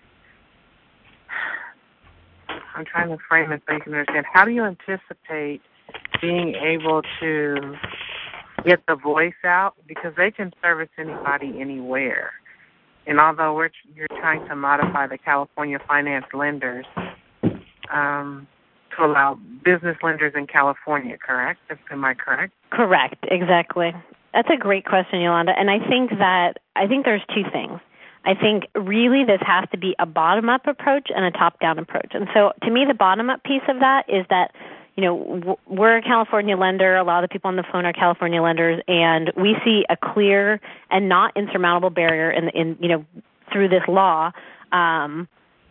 I'm trying to frame it so you can understand. How do you anticipate being able to get the voice out, because they can service anybody anywhere? And although we're you're trying to modify the California Finance Lenders um, to allow business lenders in California, correct? Am I correct? Correct, exactly. That's a great question, Yolanda. And I think that I think there's two things. I think really this has to be a bottom-up approach and a top-down approach. And so to me, the bottom-up piece of that is that, you know, we're a California lender. A lot of the people on the phone are California lenders, and we see a clear and not insurmountable barrier in, in you know, through this law um,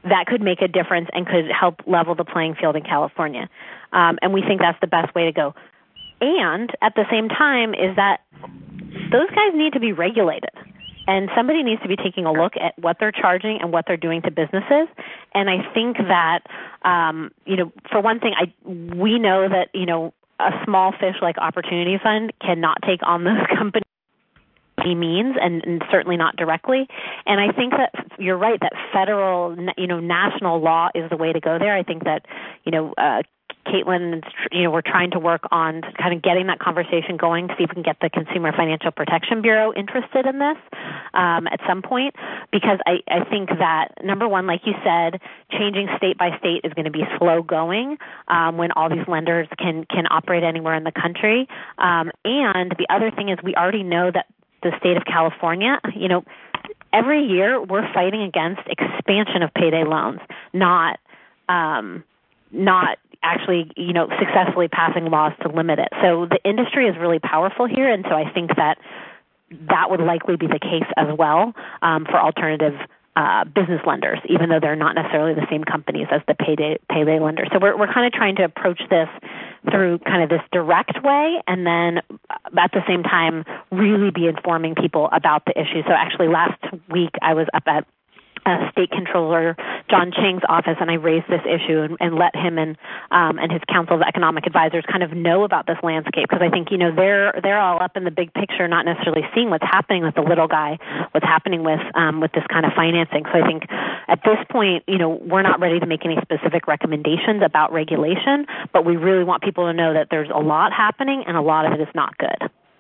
that could make a difference and could help level the playing field in California. Um, and we think that's the best way to go. And at the same time is that those guys need to be regulated. And somebody needs to be taking a look at what they're charging and what they're doing to businesses. And I think that, um, you know, for one thing, I we know that, you know, a small fish like Opportunity Fund cannot take on those companies by any means, and, and certainly not directly. And I think that you're right, that federal, you know, national law is the way to go there. I think that, you know, uh, Caitlin, you know, we're trying to work on kind of getting that conversation going to see if we can get the Consumer Financial Protection Bureau interested in this um, at some point, because I, I think that, number one, like you said, changing state by state is going to be slow going um, when all these lenders can, can operate anywhere in the country. Um, and the other thing is we already know that the state of California, you know, every year we're fighting against expansion of payday loans, not um, not actually, you know, successfully passing laws to limit it. So the industry is really powerful here, and so I think that that would likely be the case as well um, for alternative uh, business lenders, even though they're not necessarily the same companies as the payday payday lenders. So we're we're kind of trying to approach this through kind of this direct way, and then at the same time really be informing people about the issue. So actually last week I was up at Uh, State Controller John Chang's office, and I raised this issue and, and let him and um, and his Council of Economic Advisors kind of know about this landscape, because I think, you know, they're they're all up in the big picture, not necessarily seeing what's happening with the little guy, what's happening with um, with this kind of financing. So I think at this point, you know, we're not ready to make any specific recommendations about regulation, but we really want people to know that there's a lot happening and a lot of it is not good.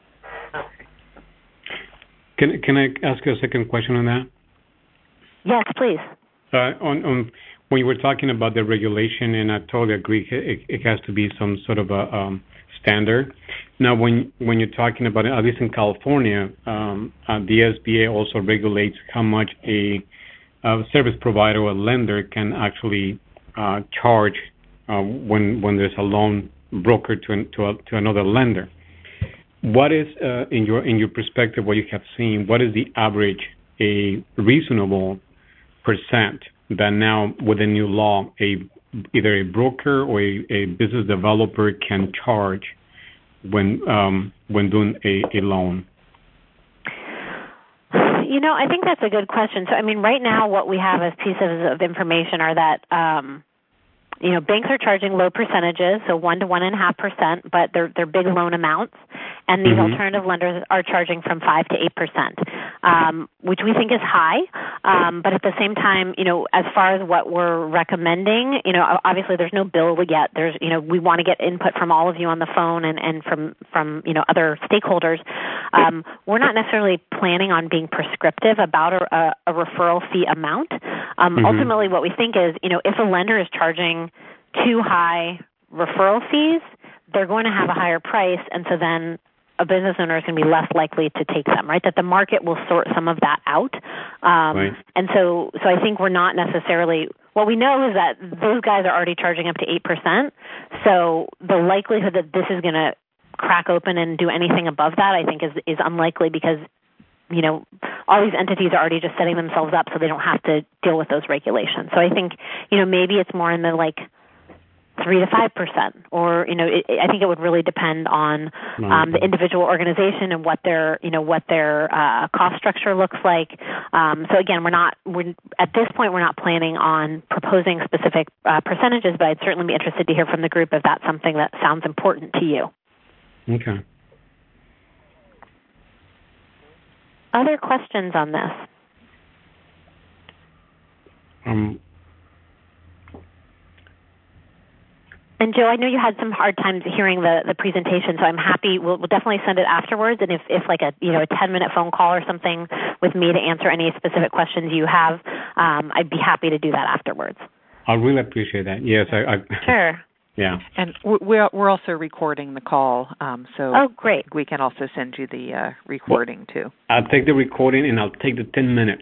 Can can I ask you a second question on that? Yes, please. Uh, on, on when you were talking about the regulation, and I totally agree, it, it has to be some sort of a um, standard. Now, when when you're talking about it, at least in California, um, uh, the S B A also regulates how much a, a service provider or a lender can actually uh, charge uh, when when there's a loan broker to to, a, to another lender. What is uh, in your in your perspective, what you have seen? What is the average a reasonable percent that now with the new law, a either a broker or a, a business developer can charge when um, when doing a, a loan? You know, I think that's a good question. So, I mean, right now what we have as pieces of information are that, um, you know, banks are charging low percentages, so one to one and a half percent, but they're they're big loan amounts, and these mm-hmm. alternative lenders are charging from five to eight percent, um, which we think is high. Um, but at the same time, you know, as far as what we're recommending, you know, obviously there's no bill yet. There's, you know, we want to get input from all of you on the phone and and from from you know other stakeholders. Um, we're not necessarily planning on being prescriptive about a, a referral fee amount. Um, mm-hmm. Ultimately, what we think is, you know, if a lender is charging too high referral fees, they're going to have a higher price, and so then a business owner is going to be less likely to take them, right? That the market will sort some of that out. Um, right. And so so I think we're not necessarily, what we know is that those guys are already charging up to eight percent, so the likelihood that this is going to crack open and do anything above that, I think, is is unlikely, because, you know, all these entities are already just setting themselves up so they don't have to deal with those regulations. So I think, you know, maybe it's more in the like three to five percent, or you know, it, I think it would really depend on um, the individual organization and what their, you know, what their uh, cost structure looks like. Um, so again, we're not, we're, at this point, we're not planning on proposing specific uh, percentages, but I'd certainly be interested to hear from the group if that's something that sounds important to you. Okay. Other questions on this? Um. And Joe, I know you had some hard times hearing the, the presentation, so I'm happy. We'll, we'll definitely send it afterwards. And if, if like a you know a ten minute phone call or something with me to answer any specific questions you have, um, I'd be happy to do that afterwards. I really appreciate that. Yes, I. I sure. Yeah. And we're we're also recording the call, um, so oh great, we can also send you the uh, recording too. I'll take the recording and I'll take the ten minutes.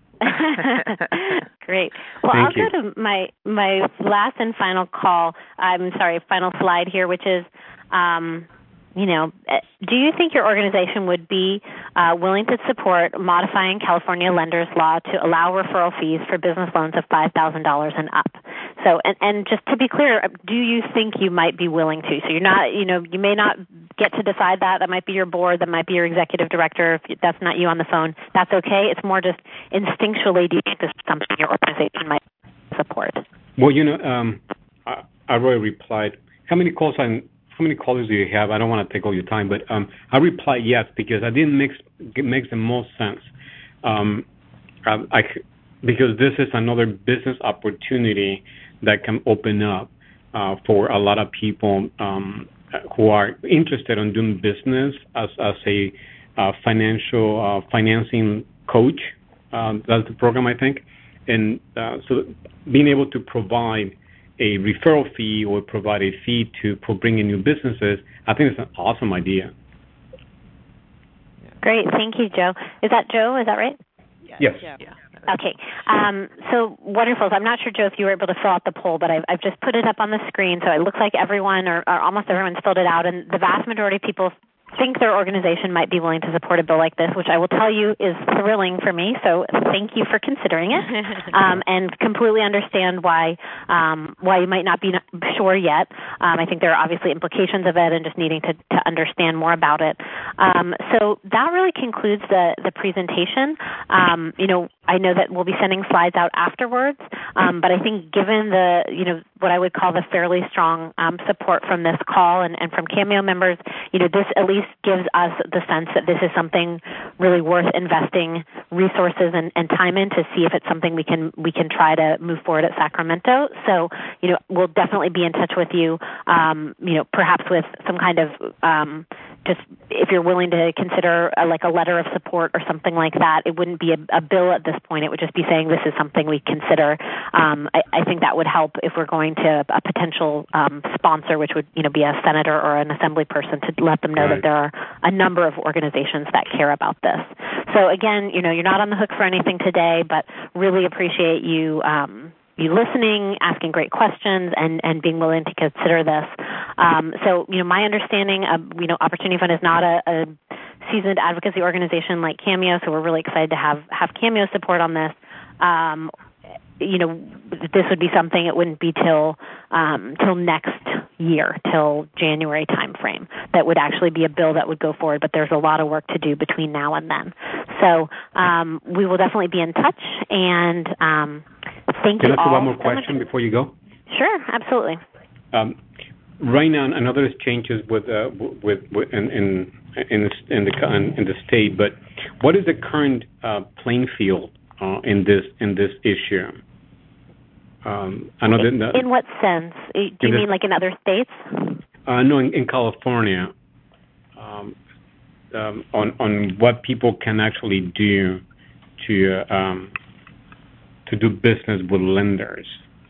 Great. Well, Thank I'll you. go to my my last and final call. I'm sorry, final slide here, which is, um, you know, do you think your organization would be uh, willing to support modifying California lenders law to allow referral fees for business loans of five thousand dollars and up. So, and, and just to be clear, do you think you might be willing to? So you're not, you know, you may not get to decide that. That might be your board. That might be your executive director. If that's not you on the phone, that's okay. It's more just instinctually, do you think this is something your organization might support? Well, you know, um, I, I already replied. How many calls I, how many callers do you have? I don't want to take all your time, but um, I replied yes because I didn't make it makes the most sense. Um, I, I, because this is another business opportunity that can open up uh, for a lot of people um, who are interested in doing business as as a uh, financial uh, financing coach. Um, that's the program, I think. And uh, so being able to provide a referral fee or provide a fee to for bringing new businesses, I think it's an awesome idea. Great. Thank you, Joe. Is that Joe? Is that right? Yes. Yeah. yeah. Okay. Um, so wonderful. So I'm not sure, Joe, if you were able to fill out the poll, but I've, I've just put it up on the screen. So it looks like everyone or, or almost everyone's filled it out, and the vast majority of people think their organization might be willing to support a bill like this, which I will tell you is thrilling for me. So thank you for considering it, um, and completely understand why um, why you might not be sure yet. Um, I think there are obviously implications of it, and just needing to, to understand more about it. Um, so that really concludes the the presentation. Um, you know, I know that we'll be sending slides out afterwards, um, but I think given the you know what I would call the fairly strong um, support from this call and, and from Cameo members, you know, this at least gives us the sense that this is something really worth investing resources and, and time in to see if it's something we can we can try to move forward at Sacramento. So, you know, we'll definitely be in touch with you, um, you know, perhaps with some kind of um, just if you're willing to consider a, like a letter of support or something like that. It wouldn't be a, a bill at this point. It would just be saying this is something we consider. Um, I, I think that would help if we're going to a potential um, sponsor, which would, you know, be a senator or an assembly person, to let them know right. that there are a number of organizations that care about this. So again, you know, you're not on the hook for anything today, but really appreciate you um, you listening, asking great questions, and, and being willing to consider this. Um, so, you know, my understanding of, you know, Opportunity Fund is not a, a seasoned advocacy organization like Cameo, so we're really excited to have, have Cameo support on this. Um, you know, this would be something, it wouldn't be till um, till next year, till January timeframe, that would actually be a bill that would go forward, but there's a lot of work to do between now and then. So um, we will definitely be in touch, and um, thank Can you all. I ask one more so question much. before you go? Sure, absolutely. Um, right now, I know there's changes with uh, with, with in in in the, in the in the state, but what is the current uh, playing field uh, in this in this issue? Um, I know in, that, in what sense? Do you mean like in other states? Uh, no, in, in California, um, um, on on what people can actually do to uh, um, to do business with lenders.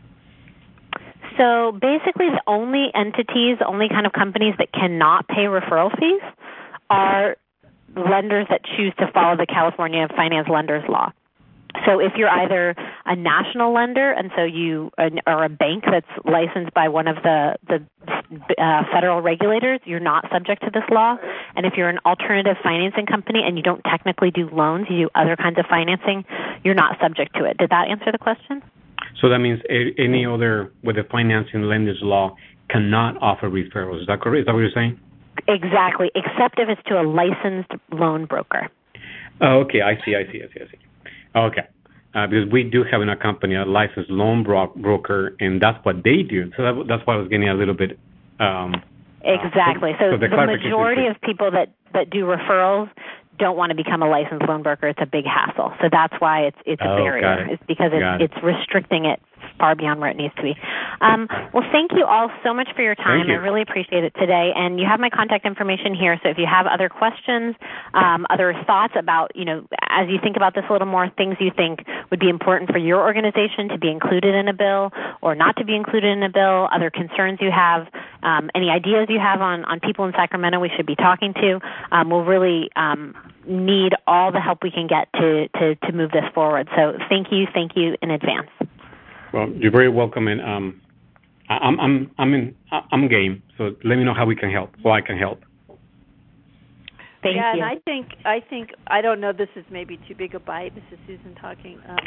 So basically, the only entities, the only kind of companies that cannot pay referral fees are lenders that choose to follow the California Finance Lenders Law. So if you're either a national lender, and so you are a bank that's licensed by one of the, the uh, federal regulators, you're not subject to this law. And if you're an alternative financing company and you don't technically do loans, you do other kinds of financing, you're not subject to it. Did that answer the question? So that means a, any other, with the financing lenders law, cannot offer referrals. Is that correct? Is that what you're saying? Exactly, except if it's to a licensed loan broker. Oh, okay. I see, I see, I see, I see. Okay. Uh, because we do have in our company a licensed loan bro- broker, and that's what they do. So that, that's why I was getting a little bit... Um, exactly. Uh, so, so so the, the majority of people that, that do referrals don't want to become a licensed loan broker. It's a big hassle. So that's why it's it's a oh, barrier. Got it. It's because it's, got it. it's restricting it far beyond where it needs to be. Um, well, thank you all so much for your time. You. I really appreciate it today. And you have my contact information here. So if you have other questions, um, other thoughts about, you know, as you think about this a little more, things you think would be important for your organization to be included in a bill or not to be included in a bill, other concerns you have, um, any ideas you have on, on people in Sacramento we should be talking to, um, we'll really um, need all the help we can get to, to, to move this forward. So thank you, thank you in advance. Well, you're very welcome, and um, I'm I'm I'm in I'm game. So let me know how we can help, how I can help. Thank yeah, you. and I think I think I don't know. This is maybe too big a bite. This is Susan talking. Um,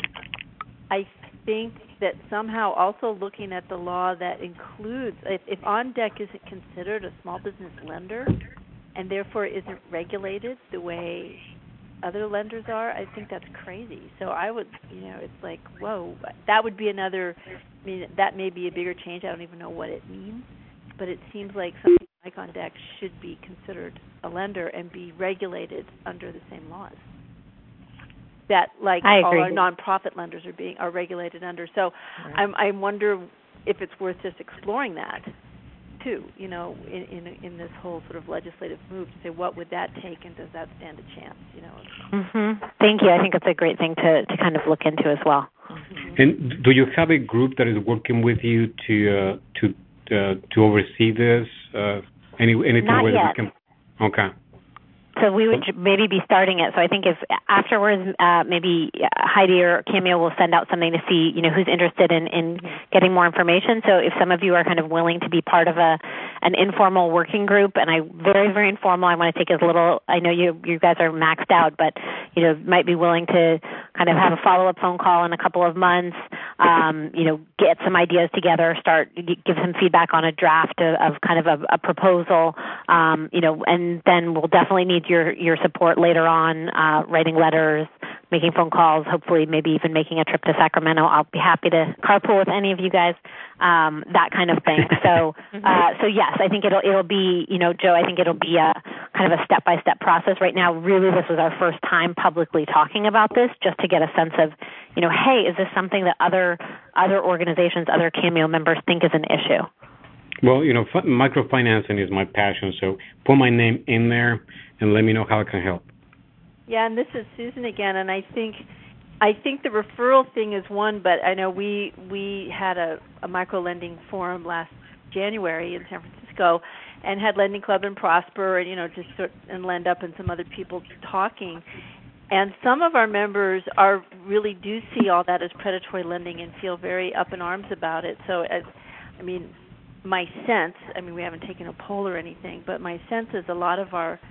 I think that somehow also looking at the law that includes if, if On Deck isn't considered a small business lender and therefore isn't regulated the way other lenders are, I think that's crazy. So I would, you know, it's like, whoa, that would be another. I mean, that may be a bigger change. I don't even know what it means, but it seems like something like On Deck should be considered a lender and be regulated under the same laws that, like, all our nonprofit lenders are being are regulated under. So, right. I'm, I wonder if it's worth just exploring that too. You know, in, in in this whole sort of legislative move to say what would that take and does that stand a chance? You know. Mm-hmm. Thank you. I think it's a great thing to to kind of look into as well. Mm-hmm. And do you have a group that is working with you to uh, to uh, to oversee this? Uh, any anything Not where yet. we can? Okay. So we would maybe be starting it. So I think if afterwards, uh, maybe Heidi or Camille will send out something to see, you know, who's interested in, in getting more information. So if some of you are kind of willing to be part of a an informal working group, and I very very informal, I want to take as little. I know you you guys are maxed out, but you know, might be willing to kind of have a follow up phone call in a couple of months. Um, you know, get some ideas together, start give some feedback on a draft of, of kind of a, a proposal. Um, you know, and then we'll definitely need your your support later on, uh, writing letters, making phone calls, hopefully maybe even making a trip to Sacramento. I'll be happy to carpool with any of you guys, um, that kind of thing. So, uh, so yes, I think it'll it'll be, you know, Joe, I think it'll be a kind of a step by step process. Right now, really, this was our first time publicly talking about this, just to get a sense of, you know, hey, is this something that other other organizations, other Cameo members think is an issue? Well, you know, f- microfinancing is my passion, so put my name in there and let me know how I can help. Yeah, and this is Susan again, and I think I think the referral thing is one, but I know we we had a, a micro-lending forum last January in San Francisco and had Lending Club and Prosper and, you know, just sort and Lend Up and some other people talking. And some of our members are really do see all that as predatory lending and feel very up in arms about it. So, as, I mean, my sense, I mean, we haven't taken a poll or anything, but my sense is a lot of our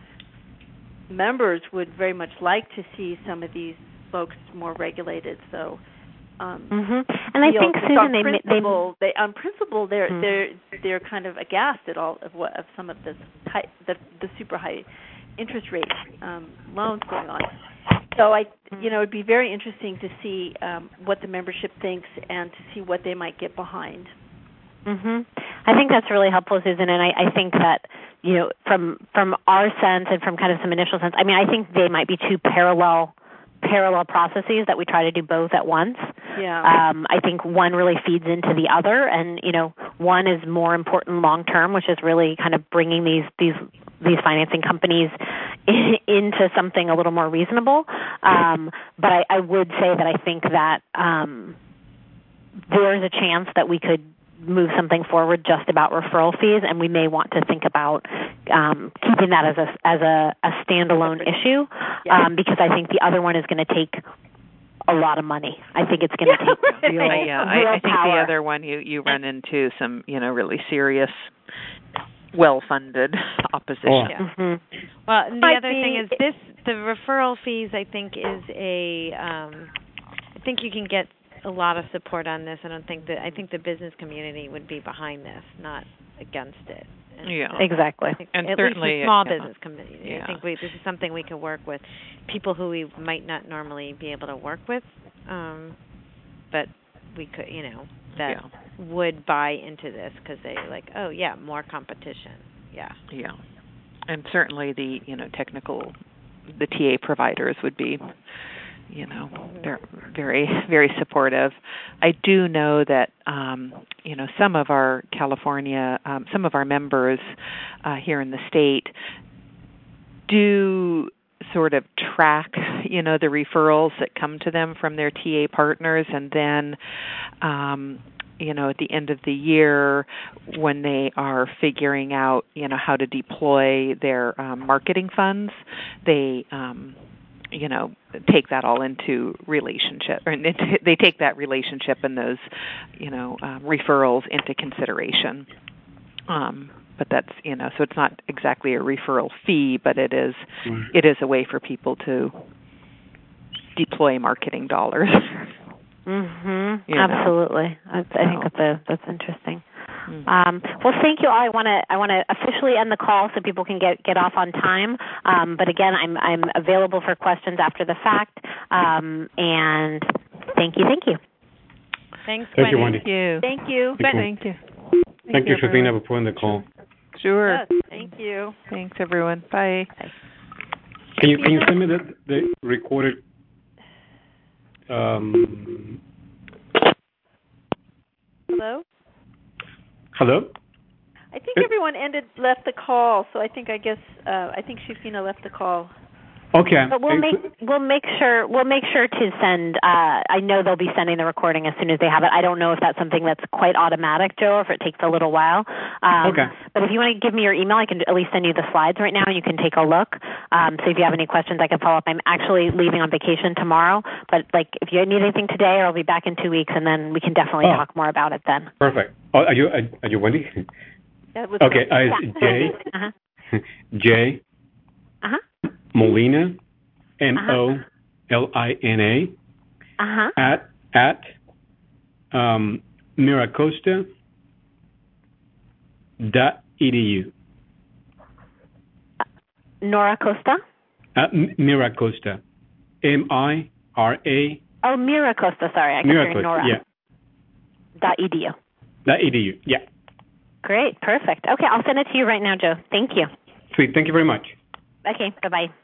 members would very much like to see some of these folks more regulated. So, um, mm-hmm. and I think Susan, on they, principle, they, they on principle, they're mm-hmm. they're they're kind of aghast at all of what of some of this high, the the super high interest rate um, loans going on. So I, you know, it'd be very interesting to see um, what the membership thinks and to see what they might get behind. Mhm. I think that's really helpful, Susan, and I, I think that, you know, from from our sense and from kind of some initial sense, I mean, I think they might be two parallel parallel processes that we try to do both at once. Yeah. Um, I think one really feeds into the other, and you know, one is more important long term, which is really kind of bringing these these these financing companies in, into something a little more reasonable. Um, but I, I would say that I think that um, there's a chance that we could move something forward just about referral fees, and we may want to think about um, keeping that as a as a, a standalone issue, yeah. um, because I think the other one is going to take a lot of money. I think it's going to take real, uh, yeah, real I, I think power. the other one you you run into some, you know, really serious, well-funded opposition. Oh. Yeah. Mm-hmm. Well, and the Might other be, thing is this: the referral fees. I think is a. Um, I think you can get a lot of support on this. I don't think that I think the business community would be behind this, not against it. And yeah, exactly. I think and at certainly least the small yeah. business community. Yeah. I think we, this is something we can work with people who we might not normally be able to work with, um, but we could, you know, that yeah. would buy into this because they like, oh yeah, more competition. Yeah. Yeah, and certainly the you know technical, the T A providers would be. You know, they're very, very supportive. I do know that, um, you know, some of our California, um, some of our members uh, here in the state do sort of track, you know, the referrals that come to them from their T A partners, and then, um, you know, at the end of the year when they are figuring out, you know, how to deploy their um, marketing funds, they um, you know, take that all into relationship, or into, they take that relationship and those, you know, um, referrals into consideration. Um, but that's, you know, so it's not exactly a referral fee, but it is Right. it is a way for people to deploy marketing dollars. Mhm. You know. Absolutely. I, I think So. that's a, that's interesting. Mm. Um, well, thank you all. I want to I want to officially end the call so people can get, get off on time. Um, but again, I'm I'm available for questions after the fact. Um, and thank you, thank you. Thanks, Thank you, Wendy. Wendy. Thank you. Thank you. Thank you. Thank you. Thank you, everyone. Shafina, for putting the call. Sure. Yes, thank you. Thanks, everyone. Bye. Can you can you send me the the recorded? Um, Hello? hello. I think everyone ended left the call, so I think I guess uh, I think Shafina left the call. Okay. But we'll make we'll make sure we'll make sure to send. Uh, I know they'll be sending the recording as soon as they have it. I don't know if that's something that's quite automatic, Joe, or if it takes a little while. Um, Okay. But if you want to give me your email, I can at least send you the slides right now, and you can take a look. Um, so if you have any questions, I can follow up. I'm actually leaving on vacation tomorrow, but like if you need anything today, I'll be back in two weeks, and then we can definitely Oh. talk more about it then. Perfect. Oh, are you are, are you Wendy? That was Okay. Uh, Yeah. it's J Uh-huh. J Uh-huh. Molina, M O L I N A Uh-huh. at at um, Miracosta dot edu. Nora Costa? Uh, M- Miracosta, M I R A. Oh, Mira Costa. Sorry, I kept hearing Miracosta, Nora. yeah. Dot edu. Dot edu. Yeah. Great. Perfect. Okay, I'll send it to you right now, Joe. Thank you. Sweet. Thank you very much. Okay, bye-bye.